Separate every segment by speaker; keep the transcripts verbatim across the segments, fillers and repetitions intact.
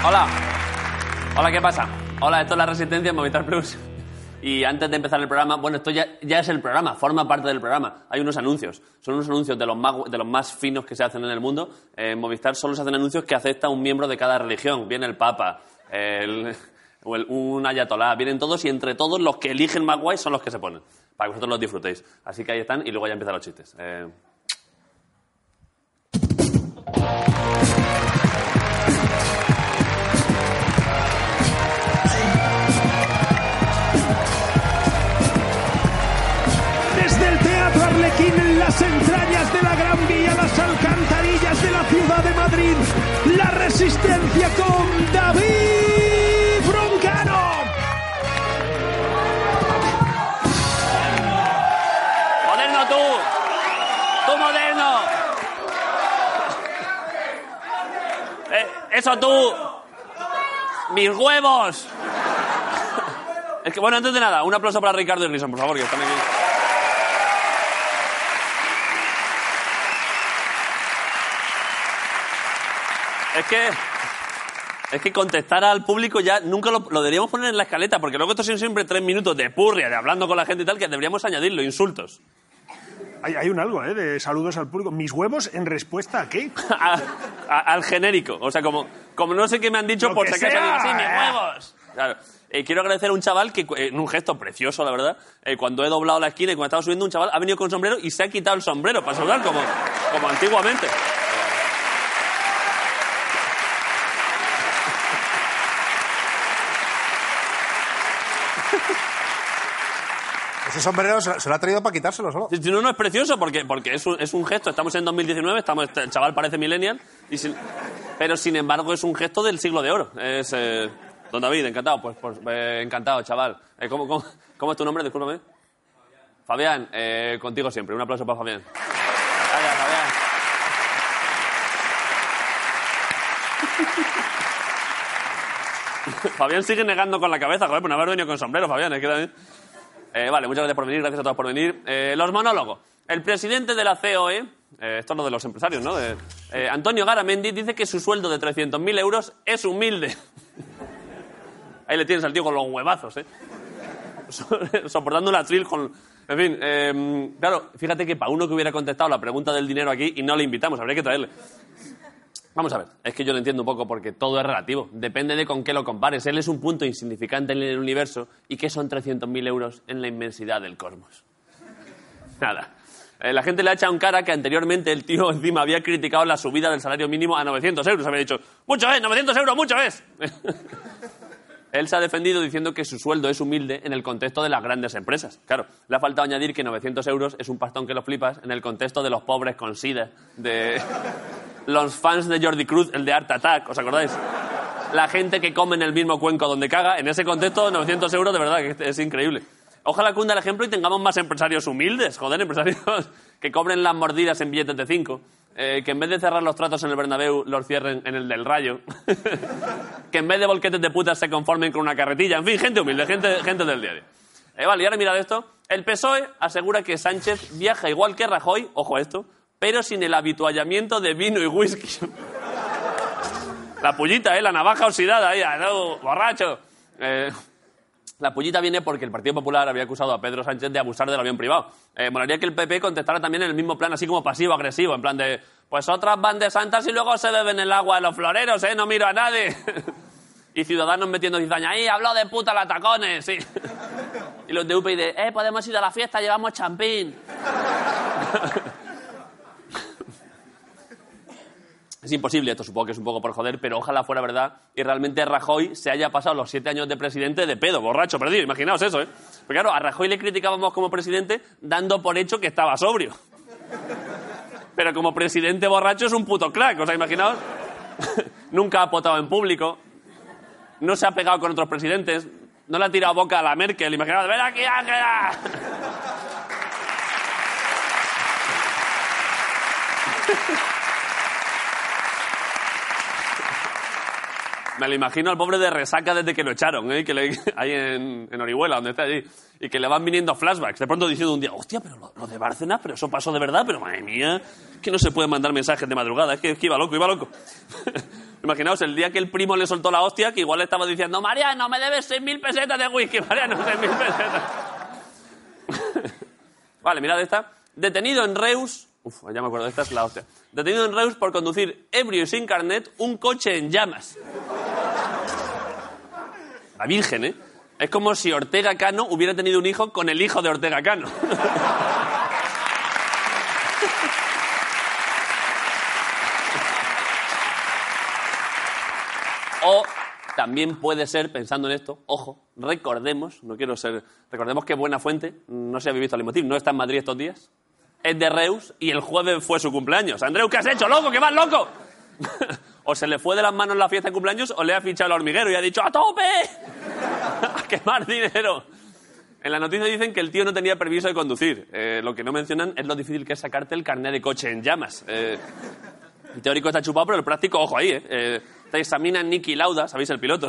Speaker 1: Hola. Hola, ¿qué pasa? Hola, esto es La Resistencia en Movistar Plus. Y antes de empezar el programa, bueno, esto ya, ya es el programa, forma parte del programa. Hay unos anuncios. Son unos anuncios de los más, de los más finos que se hacen en el mundo. En Movistar solo se hacen anuncios que acepta un miembro de cada religión. Viene el Papa, el, o el, un ayatolá. Vienen todos y entre todos los que eligen más guay son los que se ponen. Para que vosotros los disfrutéis. Así que ahí están y luego ya empiezan los chistes. Eh...
Speaker 2: Arlequín en las entrañas de la Gran Vía, las alcantarillas de la ciudad de Madrid, La Resistencia con David Broncano.
Speaker 1: ¡Moderno tú! ¡Tú moderno! Eh, ¡Eso tú! ¡Mis huevos! Es que, bueno, antes de nada, un aplauso para Ricardo y Grison, por favor, que están aquí. Es que, es que contestar al público ya nunca lo, lo deberíamos poner en la escaleta, porque luego estos son siempre tres minutos de purria, de hablando con la gente y tal, que deberíamos añadirlo, insultos.
Speaker 2: Hay, hay un algo, ¿eh? De saludos al público. ¿Mis huevos en respuesta a qué?
Speaker 1: a, a, al genérico. O sea, como, como no sé qué me han dicho,
Speaker 2: Lo
Speaker 1: por
Speaker 2: que
Speaker 1: si acaso
Speaker 2: sea,
Speaker 1: digo, sí, mis
Speaker 2: eh.
Speaker 1: huevos. Claro. Eh, quiero agradecer a un chaval que, en un gesto precioso, la verdad, eh, cuando he doblado la esquina y cuando estaba subiendo, un chaval ha venido con sombrero y se ha quitado el sombrero para saludar, como, como antiguamente.
Speaker 3: Ese sombrero se, se lo ha traído para quitárselo solo.
Speaker 1: Si no, no es precioso porque, porque es, un, es un gesto. Estamos en dos mil diecinueve, estamos, el chaval parece millennial, y sin, pero sin embargo es un gesto del siglo de oro. Es, eh, don David, encantado. Pues, pues eh, encantado, chaval. Eh, ¿cómo, cómo, ¿Cómo es tu nombre? Discúlpame. Fabián, eh, contigo siempre. Un aplauso para Fabián. Vaya, Fabián. Fabián sigue negando con la cabeza, joder, por no haber venido con sombrero, Fabián. Es que también... Eh, vale, muchas gracias por venir, gracias a todos por venir. Eh, los monólogos. El presidente de la C O E, eh, esto es lo de los empresarios, ¿no? De, eh, Antonio Garamendi dice que su sueldo de trescientos mil euros es humilde. Ahí le tienes al tío con los huevazos, ¿eh? Soportando un atril con... En fin, eh, claro, fíjate que para uno que hubiera contestado la pregunta del dinero aquí y no le invitamos, habría que traerle. Vamos a ver, es que yo lo entiendo un poco porque todo es relativo. Depende de con qué lo compares. Él es un punto insignificante en el universo. ¿Y qué son trescientos mil euros en la inmensidad del cosmos? Nada. Eh, la gente le ha echado en cara que anteriormente el tío encima había criticado la subida del salario mínimo a novecientos euros. Había dicho, mucho es, novecientos euros, mucho es. Él se ha defendido diciendo que su sueldo es humilde en el contexto de las grandes empresas. Claro, le ha faltado añadir que novecientos euros es un pastón que lo flipas en el contexto de los pobres con SIDA, de... Los fans de Jordi Cruz, el de Art Attack, ¿os acordáis? La gente que come en el mismo cuenco donde caga, en ese contexto, novecientos euros, de verdad, que es increíble. Ojalá cunda el ejemplo y tengamos más empresarios humildes, joder, empresarios que cobren las mordidas en billetes de cinco, eh, que en vez de cerrar los tratos en el Bernabéu, los cierren en el del Rayo, que en vez de volquetes de putas se conformen con una carretilla, en fin, gente humilde, gente, gente del día a día. Eh, vale, y ahora mirad esto. El P S O E asegura que Sánchez viaja igual que Rajoy, ojo a esto, pero sin el habituallamiento de vino y whisky. La pullita, ¿eh? La navaja oxidada ahí, no, borracho. Eh, la pullita viene porque el Partido Popular había acusado a Pedro Sánchez de abusar del avión privado. Eh, molaría que el P P contestara también en el mismo plan, así como pasivo-agresivo, en plan de, pues otras van de santas y luego se beben el agua de los floreros, ¿eh? No miro a nadie. Y Ciudadanos metiendo cizaña, ahí habló de puta la tacones, sí. Y los de U P y de, eh, podemos ir a la fiesta, llevamos champín. Es imposible, esto supongo que es un poco por joder, pero ojalá fuera verdad y realmente Rajoy se haya pasado los siete años de presidente de pedo, borracho, perdido. Imaginaos eso, ¿eh? Porque claro, a Rajoy le criticábamos como presidente dando por hecho que estaba sobrio. Pero como presidente borracho es un puto crack, o sea, imaginaos. Nunca ha potado en público, no se ha pegado con otros presidentes, no le ha tirado boca a la Merkel, imaginaos, ven aquí, Ángela. Me lo imagino al pobre de resaca desde que lo echaron, ¿eh? Que le, ahí en, en Orihuela, donde está allí. Y que le van viniendo flashbacks. De pronto diciendo un día, hostia, pero lo, lo de Bárcenas, pero eso pasó de verdad, pero madre mía, que no se puede mandar mensajes de madrugada. Es que, es que iba loco, iba loco. Imaginaos, el día que el primo le soltó la hostia, que igual le estaba diciendo, Mariano, me debes seis mil pesetas de whisky. Mariano, seis mil pesetas. Vale, mirad esta. Detenido en Reus... Uf, ya me acuerdo, esta es la hostia. Detenido en Reus por conducir ebrio y sin carnet un coche en llamas. La Virgen, ¿eh? Es como si Ortega Cano hubiera tenido un hijo con el hijo de Ortega Cano. O también puede ser, pensando en esto, ojo, recordemos, no quiero ser... Recordemos que Buenafuente, no sé si habéis visto el motivo, no está en Madrid estos días, es de Reus y el jueves fue su cumpleaños. Andreu, ¿qué has hecho, loco? ¿Qué vas, loco? O se le fue de las manos la fiesta de cumpleaños o le ha fichado el hormiguero y ha dicho ¡a tope! ¡A quemar dinero! En la noticia dicen que el tío no tenía permiso de conducir. Eh, lo que no mencionan es lo difícil que es sacarte el carnet de coche en llamas. Eh, el teórico está chupado, pero el práctico, ojo ahí, ¿eh? eh te examina Niki Lauda, ¿sabéis el piloto?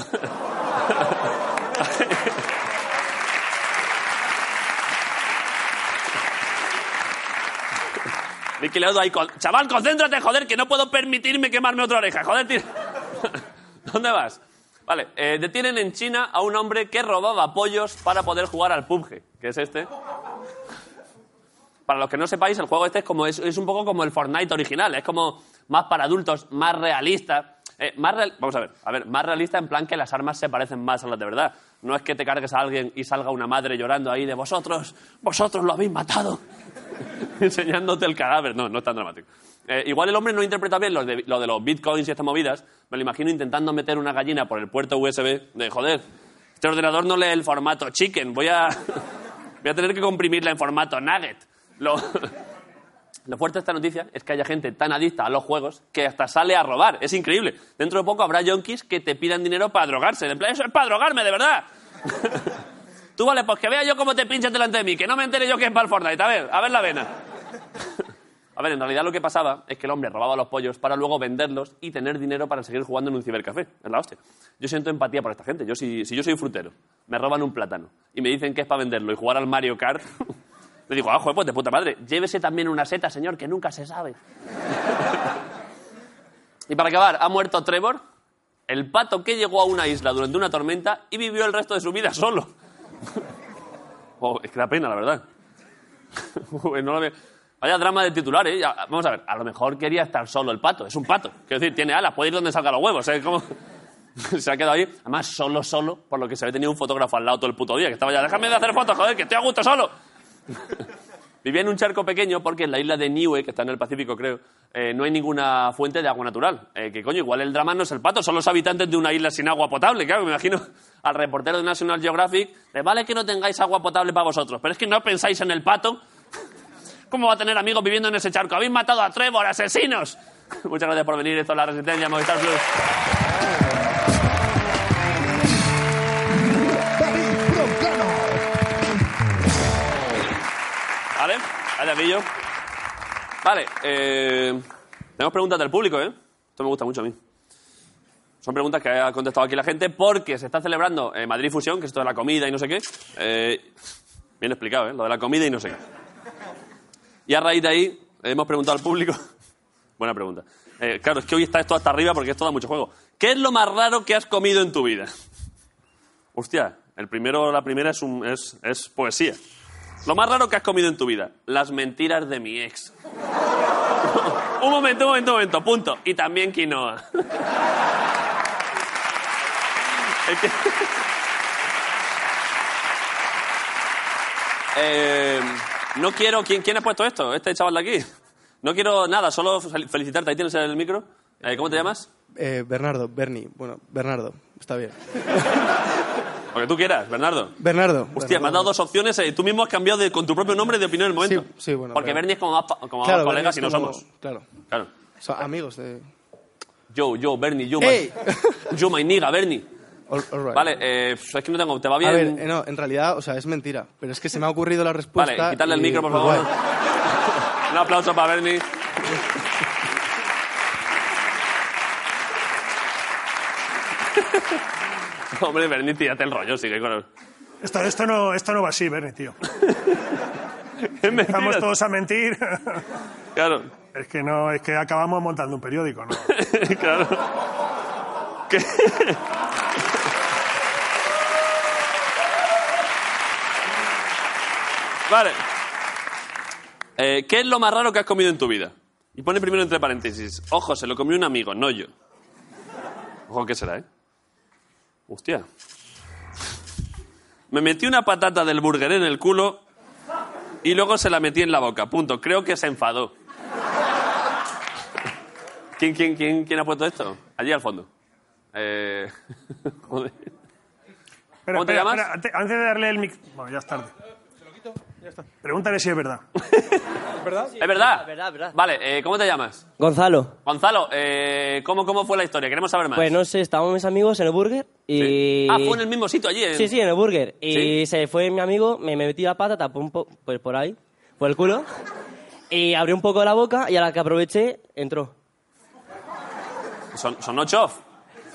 Speaker 1: Niki Lauda ahí con... Chaval, concéntrate, joder, que no puedo permitirme quemarme otra oreja. Joder, tío. ¿Dónde vas? Vale, eh, detienen en China a un hombre que robaba pollos para poder jugar al P U B G, que es este. Para los que no sepáis, el juego este es, como, es, es un poco como el Fortnite original. Es como más para adultos, más realista. Eh, más real... Vamos a ver, a ver, más realista en plan que las armas se parecen más a las de verdad. No es que te cargues a alguien y salga una madre llorando ahí de vosotros, vosotros lo habéis matado, enseñándote el cadáver. No, no es tan dramático. Eh, igual el hombre no interpreta bien lo de, lo de los bitcoins y estas movidas. Me lo imagino intentando meter una gallina por el puerto U S B de, joder, este ordenador no lee el formato chicken, voy a, voy a tener que comprimirla en formato nugget. Lo... Lo fuerte de esta noticia es que haya gente tan adicta a los juegos que hasta sale a robar. Es increíble. Dentro de poco habrá yonkis que te pidan dinero para drogarse. En plan, eso es para drogarme, de verdad. Tú, vale, pues que vea yo cómo te pinchas delante de mí, que no me entere yo que es para el Fortnite. A ver, a ver la vena. A ver, en realidad lo que pasaba es que el hombre robaba los pollos para luego venderlos y tener dinero para seguir jugando en un cibercafé. Es la hostia. Yo siento empatía por esta gente. Yo, si, si yo soy frutero, me roban un plátano y me dicen que es para venderlo y jugar al Mario Kart... Le digo, ah, joder, pues de puta madre, llévese también una seta, señor, que nunca se sabe. Y para acabar, ha muerto Trevor, el pato que llegó a una isla durante una tormenta y vivió el resto de su vida solo. Oh, es que da pena, la verdad. No lo veo. Vaya drama de titular, ¿eh? Ya, vamos a ver, a lo mejor quería estar solo el pato, es un pato. Quiero decir, tiene alas, puede ir donde salga los huevos, ¿eh? ¿Cómo? Se ha quedado ahí, además solo, solo, por lo que se había tenido un fotógrafo al lado todo el puto día, que estaba ya, déjame de hacer fotos, joder, que estoy a gusto solo. Vivía en un charco pequeño porque en la isla de Niue, que está en el Pacífico, creo, eh, no hay ninguna fuente de agua natural. Eh, que coño, igual el drama no es el pato, son los habitantes de una isla sin agua potable. Claro, me imagino al reportero de National Geographic, le vale que no tengáis agua potable para vosotros, pero es que no pensáis en el pato. ¿Cómo va a tener amigos viviendo en ese charco? ¡Habéis matado a Trevor, asesinos! Muchas gracias por venir, esto es La Resistencia, Movistar Plus. Vale, vaya pillo. Vale, eh, tenemos preguntas del público, ¿eh? Esto me gusta mucho a mí. Son preguntas que ha contestado aquí la gente porque se está celebrando eh, Madrid Fusión, que es esto de la comida y no sé qué. Eh, bien explicado, ¿eh? Lo de la comida y no sé qué. Y a raíz de ahí hemos preguntado al público... Buena pregunta. Eh, claro, es que hoy está esto hasta arriba porque esto da mucho juego. ¿Qué es lo más raro que has comido en tu vida? Hostia, el primero, la primera es, un, es, es poesía. Lo más raro que has comido en tu vida. Las mentiras de mi ex. Un momento, un momento, un momento. Punto. Y también quinoa. Es que... eh, no quiero... ¿quién, ¿Quién ha puesto esto? Este chaval de aquí. No quiero nada, solo felicitarte. Ahí tienes el micro. Eh, ¿Cómo te llamas?
Speaker 4: Eh, Bernardo, Bernie. Bueno, Bernardo. Está bien.
Speaker 1: Lo que tú quieras, Bernardo.
Speaker 4: Bernardo.
Speaker 1: Hostia,
Speaker 4: Bernardo.
Speaker 1: me has dado dos opciones. Eh, tú mismo has cambiado de, con tu propio nombre de opinión en el momento.
Speaker 4: Sí, sí, bueno.
Speaker 1: Porque
Speaker 4: claro.
Speaker 1: Bernie es como más, como
Speaker 4: Claro,
Speaker 1: más colegas y no
Speaker 4: como-
Speaker 1: somos.
Speaker 4: Claro.
Speaker 1: Claro.
Speaker 4: Son amigos de...
Speaker 1: Yo, yo, Bernie, yo,
Speaker 4: ¡Ey!
Speaker 1: my, yo, my nigga, Bernie.
Speaker 4: All- all right.
Speaker 1: Vale, eh, es que no tengo... ¿Te va bien?
Speaker 4: A ver, eh, no, en realidad, o sea, es mentira. Pero es que se me ha ocurrido la respuesta...
Speaker 1: Vale, quitarle el
Speaker 4: y-
Speaker 1: micro, por
Speaker 4: pues
Speaker 1: favor.
Speaker 4: guay.
Speaker 1: Un aplauso para Bernie. Hombre, Bernie, tírate el rollo, sigue con el...
Speaker 2: Esto, esto, no, esto no va así, Bernie, tío.
Speaker 1: Es
Speaker 2: Estamos
Speaker 1: mentira.
Speaker 2: todos a mentir.
Speaker 1: Claro,
Speaker 2: Es que no, es que acabamos montando un periódico, ¿no?
Speaker 1: claro. ¿Qué? Vale. Eh, ¿Qué es lo más raro que has comido en tu vida? Y pone primero entre paréntesis. Ojo, se lo comió un amigo, no yo. Ojo, ¿qué será, eh? Hostia. Me metí una patata del burger en el culo y luego se la metí en la boca. Punto. Creo que se enfadó. ¿Quién, quién, quién, quién ha puesto esto? Allí al fondo. Eh... Joder.
Speaker 2: Espera,
Speaker 1: ¿Cómo te
Speaker 2: espera,
Speaker 1: llamas?
Speaker 2: espera, ante- antes de darle el mic... Bueno, ya es tarde. Pregúntale si es verdad.
Speaker 4: ¿Es verdad?
Speaker 1: ¿Es verdad?
Speaker 5: Es verdad, es verdad.
Speaker 1: Vale, eh, ¿cómo te llamas?
Speaker 5: Gonzalo.
Speaker 1: Gonzalo, eh, ¿cómo, ¿cómo fue la historia? Queremos saber más.
Speaker 5: Pues no sé, estábamos mis amigos en el burger y...
Speaker 1: Sí. Ah, fue en el mismo sitio allí. En...
Speaker 5: Sí, sí, en el burger. Y
Speaker 1: ¿Sí?
Speaker 5: se fue mi amigo, me, me metí la pata, tapó un poco, pues por ahí, por el culo, y abrí un poco la boca y a la que aproveché, entró.
Speaker 1: Son, son ocho off.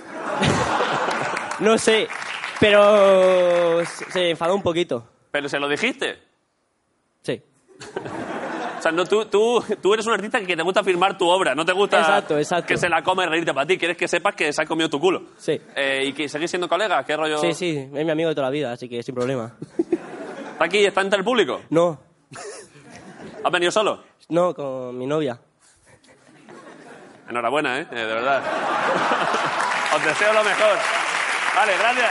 Speaker 5: No sé, pero se se enfadó un poquito.
Speaker 1: Pero se lo dijiste.
Speaker 5: Sí.
Speaker 1: O sea, no, tú, tú, tú eres un artista que te gusta firmar tu obra, no te gusta
Speaker 5: Exacto, exacto.
Speaker 1: que se la coma y reírte para ti. Quieres que sepas que se ha comido tu culo.
Speaker 5: Sí.
Speaker 1: Eh, ¿Y que seguís siendo colegas? ¿Qué rollo?
Speaker 5: Sí, sí, es mi amigo de toda la vida, así que sin problema.
Speaker 1: ¿Está aquí? ¿Está entre el público?
Speaker 5: No,
Speaker 1: ¿Has venido solo?
Speaker 5: no, con mi novia.
Speaker 1: Enhorabuena, ¿eh? Eh, de verdad. Os deseo lo mejor. Vale, gracias.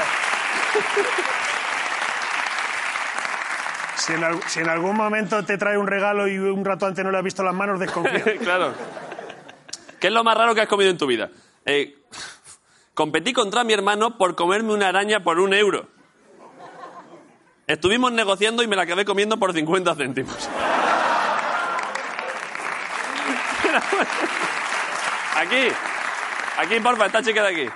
Speaker 2: Si en, al- si en algún momento te trae un regalo y un rato antes no le has visto las manos, desconfía.
Speaker 1: Claro. ¿Qué es lo más raro que has comido en tu vida? Eh, competí contra mi hermano por comerme una araña por un euro. Estuvimos negociando y me la acabé comiendo por cincuenta céntimos. Aquí. Aquí, porfa, esta chica de aquí.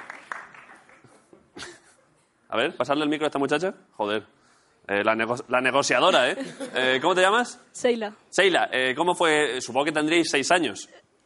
Speaker 1: A ver, pasarle el micro a esta muchacha. Joder. Eh, la, nego- la negociadora, ¿eh? ¿eh? ¿Cómo te llamas?
Speaker 6: Seila.
Speaker 1: Seila, eh, ¿cómo fue? Supongo que tendríais seis años.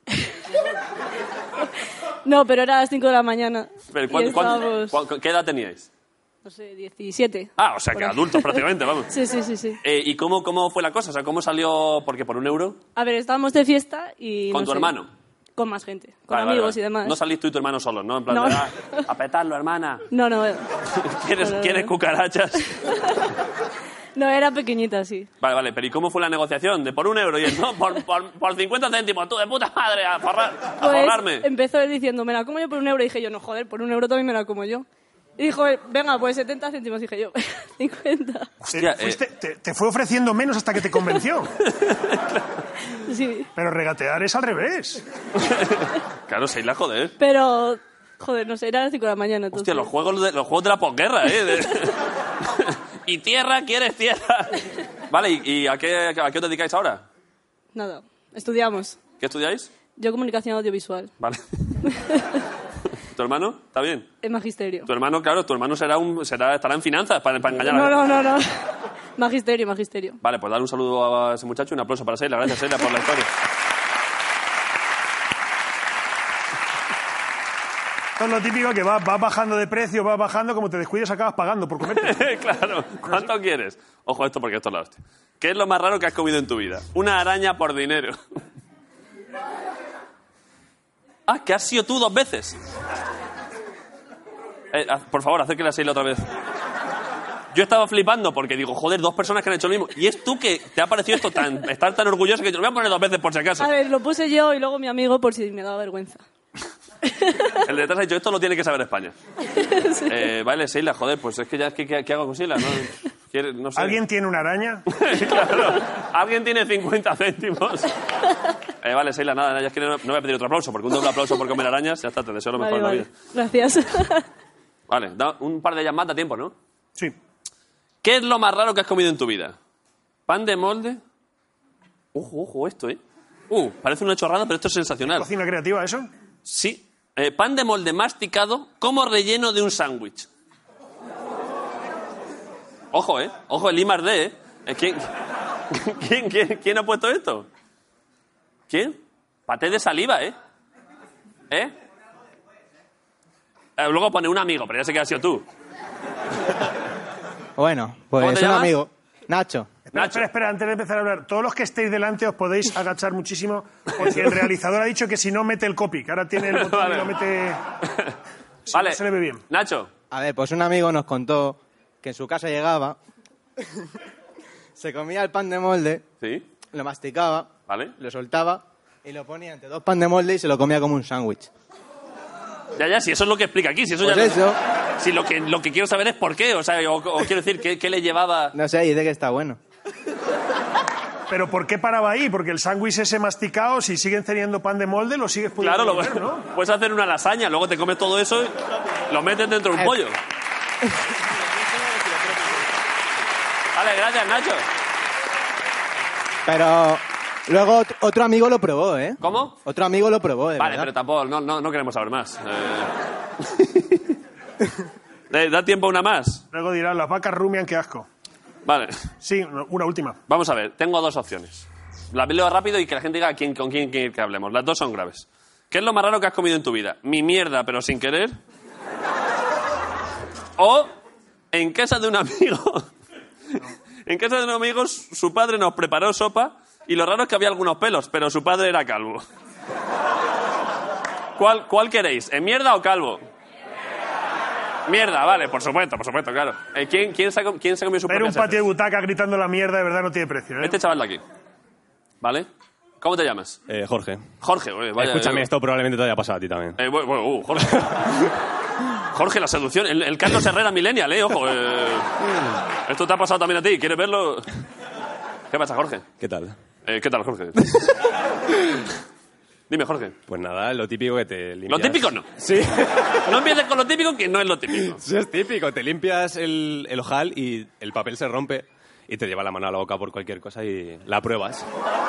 Speaker 6: No, pero era a las cinco de la mañana.
Speaker 1: Pero,
Speaker 6: Y
Speaker 1: ¿cuánto- cuánto-
Speaker 6: estábamos,
Speaker 1: cuán- ¿Qué edad teníais?
Speaker 6: no sé, diecisiete.
Speaker 1: Ah, o sea,
Speaker 6: Por
Speaker 1: que
Speaker 6: ahí.
Speaker 1: adultos prácticamente, vamos.
Speaker 6: Sí, sí, sí, sí.
Speaker 1: Eh, ¿Y cómo, cómo fue la cosa? O sea, ¿cómo salió? Porque por un euro.
Speaker 6: A ver, estábamos de fiesta y...
Speaker 1: ¿Con
Speaker 6: no
Speaker 1: tu
Speaker 6: sé,
Speaker 1: hermano?
Speaker 6: Con más gente. Con
Speaker 1: Vale, vale,
Speaker 6: amigos
Speaker 1: vale.
Speaker 6: y demás.
Speaker 1: No salís tú y tu hermano solos, ¿no? En plan
Speaker 6: No.
Speaker 1: de, ah, a petarlo, hermana.
Speaker 6: No, no.
Speaker 1: ¿Quieres,
Speaker 6: No, no,
Speaker 1: ¿quieres
Speaker 6: no.
Speaker 1: cucarachas?
Speaker 6: No, era pequeñita, sí.
Speaker 1: Vale, vale, pero ¿y cómo fue la negociación? De por un euro y él, no, por, por, por cincuenta céntimos, tú de puta madre, a, forrar, a
Speaker 6: Pues
Speaker 1: forrarme.
Speaker 6: empezó él diciendo, me la como yo por un euro. Y dije yo, no, joder, por un euro también me la como yo. Y dijo él, venga, pues setenta céntimos. Dije yo, cincuenta.
Speaker 1: Hostia,
Speaker 2: te,
Speaker 1: eh,
Speaker 2: fuiste- te- te fue ofreciendo menos hasta que te convenció.
Speaker 6: Sí.
Speaker 2: Pero regatear es al revés.
Speaker 1: Claro, Seila, joder.
Speaker 6: Pero, joder, no sé, era a las cinco de la mañana. Entonces...
Speaker 1: Hostia, los juegos de, los juegos de la posguerra, ¿eh? De- y tierra, ¿quieres tierra? Vale, ¿y, y a, qué, a qué os dedicáis ahora?
Speaker 6: Nada, estudiamos.
Speaker 1: ¿Qué estudiáis?
Speaker 6: Yo comunicación audiovisual,
Speaker 1: Vale. ¿Tu hermano? ¿Está bien?
Speaker 6: en magisterio.
Speaker 1: Tu hermano, claro, tu hermano será un, será, estará en finanzas para, para engañar a
Speaker 6: No,
Speaker 1: la
Speaker 6: no, no, no. Magisterio, magisterio.
Speaker 1: Vale, pues dar un saludo a ese muchacho y un aplauso para Seila. Gracias, Seila, por la historia.
Speaker 2: Esto es lo típico que vas vas bajando de precio, vas bajando, como te descuides acabas pagando por comerte.
Speaker 1: Claro, ¿cuánto quieres? Ojo esto porque esto es la hostia. ¿Qué es lo más raro que has comido en tu vida? Una araña por dinero. Ah, que has sido tú dos veces. Eh, haz- por favor, acérquela a Seila otra vez. Yo estaba flipando porque digo, joder, dos personas que han hecho lo mismo. Y es tú que te ha parecido esto tan, estar tan orgulloso que te lo voy a poner dos veces por si acaso.
Speaker 6: A ver, lo puse yo y luego mi amigo por si me daba vergüenza.
Speaker 1: El de detrás ha dicho, esto lo tiene que saber España. Eh, vale, Seila, joder, pues es que ya, ¿qué, qué, qué hago con Seila? No, quiere- no sé.
Speaker 2: ¿Alguien tiene una araña?
Speaker 1: Claro, alguien tiene cincuenta céntimos. Eh, vale, Seila, nada, ya es que no, no voy a pedir otro aplauso, porque un doble aplauso por comer arañas, ya está, te deseo lo mejor
Speaker 6: Vale,
Speaker 1: en la
Speaker 6: vale.
Speaker 1: vida.
Speaker 6: Gracias.
Speaker 1: Vale, da un par de llamadas a tiempo, ¿no?
Speaker 2: Sí.
Speaker 1: ¿Qué es lo más raro que has comido en tu vida? ¿Pan de molde? Ojo, ojo, esto, ¿eh? Uh, parece una chorrada, pero esto es sensacional.
Speaker 2: ¿Cocina creativa eso?
Speaker 1: Sí. Eh, pan de molde masticado como relleno de un sándwich. Ojo, ¿eh? Ojo, el I más D, ¿eh? Eh, ¿Quién, quién, quién, quién ha puesto esto? ¿Quién? Paté de saliva, ¿eh? ¿Eh? Eh, luego pone un amigo, pero ya sé que ha sido tú.
Speaker 4: Bueno,
Speaker 1: ¿Cómo
Speaker 4: pues
Speaker 1: te
Speaker 4: un
Speaker 1: llamas?
Speaker 4: amigo. Nacho.
Speaker 2: Espera, espera, espera, antes de empezar a hablar, todos los que estéis delante os podéis agachar muchísimo, porque el realizador ha dicho que si no mete el copy, que ahora tiene el botón
Speaker 1: Vale.
Speaker 2: y lo mete... Si
Speaker 1: Vale,
Speaker 2: no se le ve bien.
Speaker 1: Nacho.
Speaker 4: A ver, pues un amigo nos contó que en su casa llegaba, se comía el pan de molde,
Speaker 1: Sí,
Speaker 4: lo masticaba,
Speaker 1: vale.
Speaker 4: lo soltaba y lo ponía entre dos pan de molde y se lo comía como un sándwich.
Speaker 1: Ya, ya, si eso es lo que explica aquí. Si eso
Speaker 4: Pues
Speaker 1: ya
Speaker 4: eso.
Speaker 1: Si lo que, lo que quiero saber es por qué, o sea, o, o quiero decir, ¿qué, qué le llevaba?
Speaker 4: No sé, dice que está bueno.
Speaker 2: Pero ¿por qué paraba ahí? Porque el sándwich ese masticado, si siguen teniendo pan de molde, lo sigues pudiendo
Speaker 1: Claro, lo,
Speaker 2: comer, ¿no?
Speaker 1: puedes hacer una lasaña, luego te comes todo eso y lo metes dentro de un
Speaker 4: Eh.
Speaker 1: pollo. Vale, gracias, Nacho.
Speaker 4: Pero luego ot- otro amigo lo probó, ¿eh?
Speaker 1: ¿Cómo?
Speaker 4: Otro amigo lo probó, de
Speaker 1: Vale,
Speaker 4: verdad.
Speaker 1: pero tampoco, no, no, no queremos saber más. Eh... Eh, ¿Da tiempo a una más?
Speaker 2: Luego dirán, las vacas rumian, qué asco.
Speaker 1: Vale,
Speaker 2: Sí, una última.
Speaker 1: vamos a ver, tengo dos opciones. La leo rápido y que la gente diga quién, con quién quiere que hablemos. Las dos son graves. ¿Qué es lo más raro que has comido en tu vida? ¿Mi mierda, pero sin querer? ¿O en casa de un amigo? En casa de un amigo, su padre nos preparó sopa y lo raro es que había algunos pelos, pero su padre era calvo. ¿Cuál, cuál queréis? ¿En mierda o calvo? Mierda, vale, por supuesto, por supuesto, claro. Eh, ¿quién, quién, se ha, com- ¿Quién se ha comido su
Speaker 2: Ver
Speaker 1: propia
Speaker 2: un patio de
Speaker 1: heces?
Speaker 2: butaca gritando la mierda de verdad no tiene precio, ¿eh?
Speaker 1: Este chaval de aquí. ¿Vale? ¿Cómo te llamas?
Speaker 7: Eh, Jorge.
Speaker 1: Jorge, oye, vaya.
Speaker 7: Escúchame,
Speaker 1: eh,
Speaker 7: esto probablemente te haya pasado a ti también.
Speaker 1: eh, bueno, bueno, uh, Jorge. Jorge, la seducción. El, el Carlos Herrera Millennial, eh, ojo. Eh, esto te ha pasado también a ti. ¿Quieres verlo? ¿Qué pasa, Jorge?
Speaker 7: ¿Qué tal?
Speaker 1: Eh, ¿Qué tal, Jorge? Dime, Jorge.
Speaker 7: Pues nada, lo típico que te limpias...
Speaker 1: Lo típico no.
Speaker 7: Sí.
Speaker 1: No empieces con lo típico, que no es lo típico.
Speaker 7: Sí, es típico. Te limpias el, el ojal y el papel se rompe y te lleva la mano a la boca por cualquier cosa y la pruebas.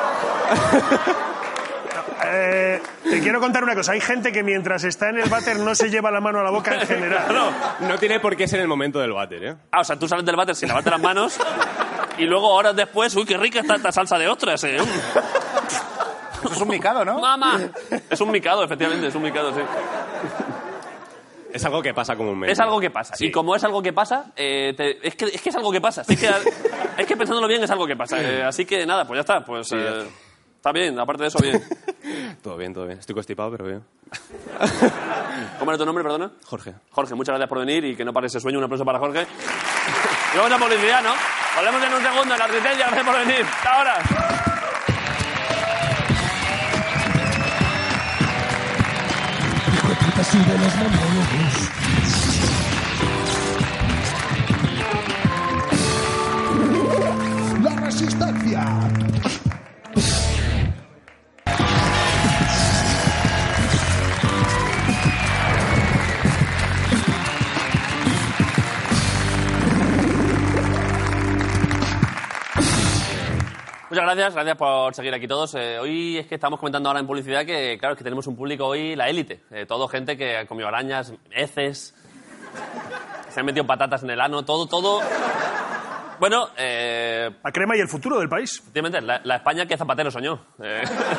Speaker 2: Eh, te quiero contar una cosa. Hay gente que mientras está en el váter no se lleva la mano a la boca en general.
Speaker 1: No.
Speaker 7: No tiene por qué ser el momento del váter, ¿eh?
Speaker 1: Ah, o sea, tú sales del váter sin lavarte las manos y luego horas después, uy, qué rica está esta salsa de ostras, eh.
Speaker 3: Eso es un micado, ¿no?
Speaker 1: ¡Mamá! Es un micado, efectivamente, es un micado, sí.
Speaker 7: Es algo que pasa comúnmente.
Speaker 1: Es algo que pasa.
Speaker 7: Sí.
Speaker 1: Y como es algo que pasa, eh, te- es, que, es que es algo que pasa. Es que, es que pensándolo bien es algo que pasa. Eh, así que nada, pues ya está. Pues
Speaker 7: Sí, ya
Speaker 1: eh,
Speaker 7: está.
Speaker 1: está bien, aparte de eso, bien.
Speaker 7: Todo bien, todo bien. Estoy constipado, pero bien.
Speaker 1: ¿Cómo era tu nombre, perdona?
Speaker 7: Jorge.
Speaker 1: Jorge, muchas gracias por venir y que no pare ese sueño. Un aplauso para Jorge. Y vamos a publicidad, ¿no? Volvemos en un segundo en la Resistencia. Gracias por venir. Hasta ahora.
Speaker 8: La resistencia.
Speaker 1: Muchas gracias, gracias por seguir aquí todos. Eh, hoy es que estamos comentando ahora en publicidad que, claro, es que tenemos un público hoy, la élite. Eh, todo gente que ha comido arañas, heces, se han metido patatas en el ano, todo, todo. Bueno, eh,
Speaker 2: La crema y el futuro del país.
Speaker 1: efectivamente, la, la España que Zapatero soñó. Eh.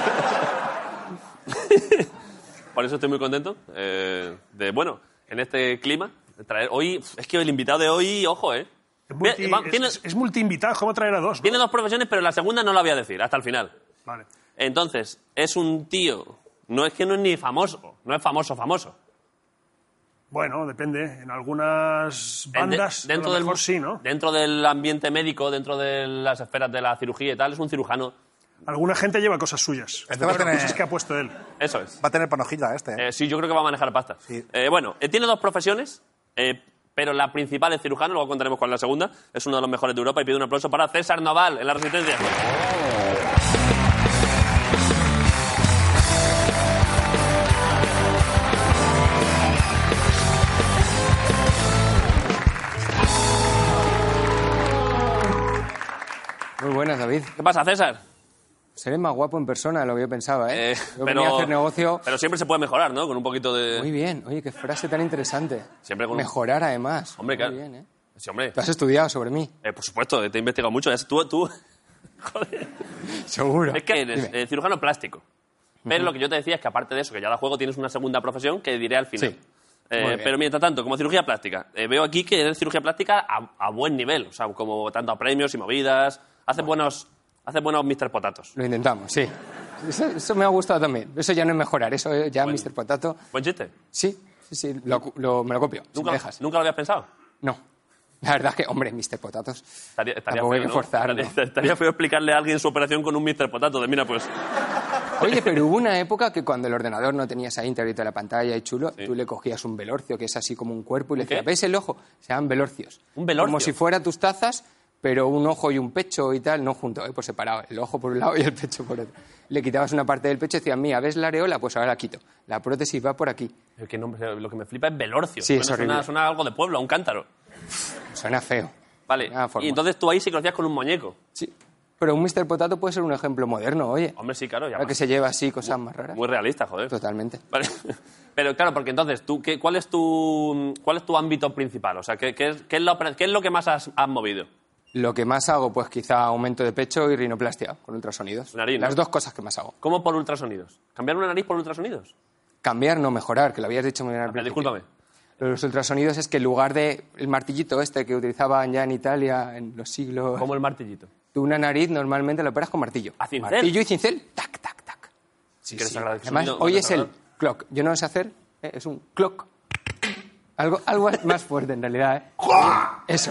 Speaker 1: Por eso estoy muy contento eh, de, bueno, en este clima, de traer hoy... Es que el invitado de hoy, ojo, ¿eh?
Speaker 2: Es, multi,
Speaker 1: Bien, va-
Speaker 2: es-
Speaker 1: tiene,
Speaker 2: es- es multi-invitado. ¿Cómo traer a dos? ¿no?
Speaker 1: tiene dos profesiones, pero la segunda no la voy a decir, hasta el final.
Speaker 2: Vale.
Speaker 1: Entonces, es un tío... No es que no es ni famoso, no es famoso, famoso.
Speaker 2: Bueno, depende. En algunas
Speaker 1: En de-
Speaker 2: bandas,
Speaker 1: dentro,
Speaker 2: a lo
Speaker 1: del,
Speaker 2: mejor sí, ¿no?
Speaker 1: dentro del ambiente médico, dentro de las esferas de la cirugía y tal, es un cirujano.
Speaker 2: Alguna gente lleva cosas suyas.
Speaker 3: Este va a
Speaker 2: Otras
Speaker 3: tener-
Speaker 2: cosas que ha puesto él.
Speaker 1: Eso es.
Speaker 3: Va a tener panojilla este, ¿eh?
Speaker 1: Eh, sí, yo creo que va a manejar pasta.
Speaker 3: Sí.
Speaker 1: Eh, bueno, eh, tiene dos profesiones, eh, pero la principal es cirujano, luego contaremos cuál es la segunda. Es uno de los mejores de Europa y pido un aplauso para César Noval en La Resistencia.
Speaker 9: Muy buenas, David.
Speaker 1: ¿Qué pasa, César?
Speaker 9: Seré más guapo en persona de lo que yo pensaba, ¿eh?
Speaker 1: Eh,
Speaker 9: yo venía a hacer negocio...
Speaker 1: pero siempre se puede mejorar, ¿no? Con un poquito de...
Speaker 9: Muy bien. Oye, qué frase tan interesante.
Speaker 1: Siempre con-
Speaker 9: Mejorar, además.
Speaker 1: Hombre, claro.
Speaker 9: Muy bien, ¿eh?
Speaker 1: Sí, hombre.
Speaker 9: Tú has estudiado sobre mí.
Speaker 1: Eh, por supuesto, te he investigado mucho. Es tú, tú... Joder.
Speaker 9: Seguro.
Speaker 1: Es que eres
Speaker 9: Dime.
Speaker 1: eh, cirujano plástico. Pero lo que yo te decía es que aparte de eso, que ya da juego, tienes una segunda profesión que diré al final.
Speaker 9: Sí.
Speaker 1: Eh,
Speaker 9: Muy bien.
Speaker 1: pero mientras tanto, como cirugía plástica, eh, veo aquí que eres cirugía plástica a, a buen nivel. O sea, como tanto a premios y movidas. Haces buenos, haces buenos mister Potatos.
Speaker 9: Lo intentamos, sí. Eso, eso me ha gustado también. Eso ya no es mejorar, eso ya
Speaker 1: Bueno.
Speaker 9: mister Potato.
Speaker 1: Buen chiste.
Speaker 9: Sí. Sí, sí, lo, lo- me lo copio, si
Speaker 1: ¿Nunca,
Speaker 9: me dejas.
Speaker 1: ¿Nunca lo habías pensado?
Speaker 9: No. La verdad es que, hombre, mister Potatos.
Speaker 1: Estaría, estaría
Speaker 9: Tampoco hay
Speaker 1: feo,
Speaker 9: que
Speaker 1: ¿no?
Speaker 9: forzarlo.
Speaker 1: Estaría, estaría feo explicarle a alguien su operación con un mister Potato. De, mira, pues...
Speaker 9: Oye, pero hubo una época que cuando el ordenador no tenía esa íntegrita de la pantalla y chulo,
Speaker 1: Sí.
Speaker 9: tú le cogías un velorcio, que es así como un cuerpo, y le
Speaker 1: ¿Un qué?
Speaker 9: decías, ¿ves el ojo? Se llaman velorcios.
Speaker 1: ¿Un velorcio?
Speaker 9: Como si fuera tus tazas, pero un ojo y un pecho y tal, no juntos, ¿eh? Por separado. El ojo por un lado y el pecho por otro. Le quitabas una parte del pecho y decías, mira, ¿ves la areola? Pues ahora la quito. La prótesis va por aquí.
Speaker 1: Es que no- lo que me flipa es velorcio.
Speaker 9: Sí, es
Speaker 1: suena,
Speaker 9: horrible.
Speaker 1: suena algo de pueblo, a un cántaro.
Speaker 9: Suena feo.
Speaker 1: Vale,
Speaker 9: Nada, forma.
Speaker 1: y entonces tú ahí sí que lo hacías con un muñeco.
Speaker 9: Sí. Pero un mister Potato puede ser un ejemplo moderno, oye.
Speaker 1: Hombre, sí, claro. Ya
Speaker 9: Ahora
Speaker 1: va.
Speaker 9: que se lleva así cosas más raras.
Speaker 1: Muy realista, joder.
Speaker 9: Totalmente.
Speaker 1: Vale. Pero claro, porque entonces, tú, ¿qué, cuál, es tu, ¿cuál es tu ámbito principal? O sea, ¿qué, qué es, qué es, la opera- qué es lo que más has, has movido?
Speaker 9: Lo que más hago, pues quizá aumento de pecho y rinoplastia con ultrasonidos.
Speaker 1: Nariz, ¿no?
Speaker 9: Las dos cosas que más hago.
Speaker 1: ¿Cómo por ultrasonidos? ¿Cambiar una nariz por ultrasonidos?
Speaker 9: Cambiar, no mejorar, que lo habías dicho muy bien al
Speaker 1: Ah,
Speaker 9: principio.
Speaker 1: discúlpame.
Speaker 9: Los ultrasonidos es que en lugar de el martillito este que utilizaban ya en Italia en los siglos...
Speaker 1: Como el martillito.
Speaker 9: Tú una nariz normalmente la operas con martillo.
Speaker 1: ¿A cincel?
Speaker 9: Martillo y cincel, tac, tac, tac. Sí,
Speaker 1: Qué
Speaker 9: sí.
Speaker 1: desagradable.
Speaker 9: Además,
Speaker 1: Sonido-
Speaker 9: hoy es el
Speaker 1: desagradable.
Speaker 9: clock. Yo no sé hacer, ¿eh? Es un clock. Algo, algo más fuerte en realidad, ¿eh? Eso.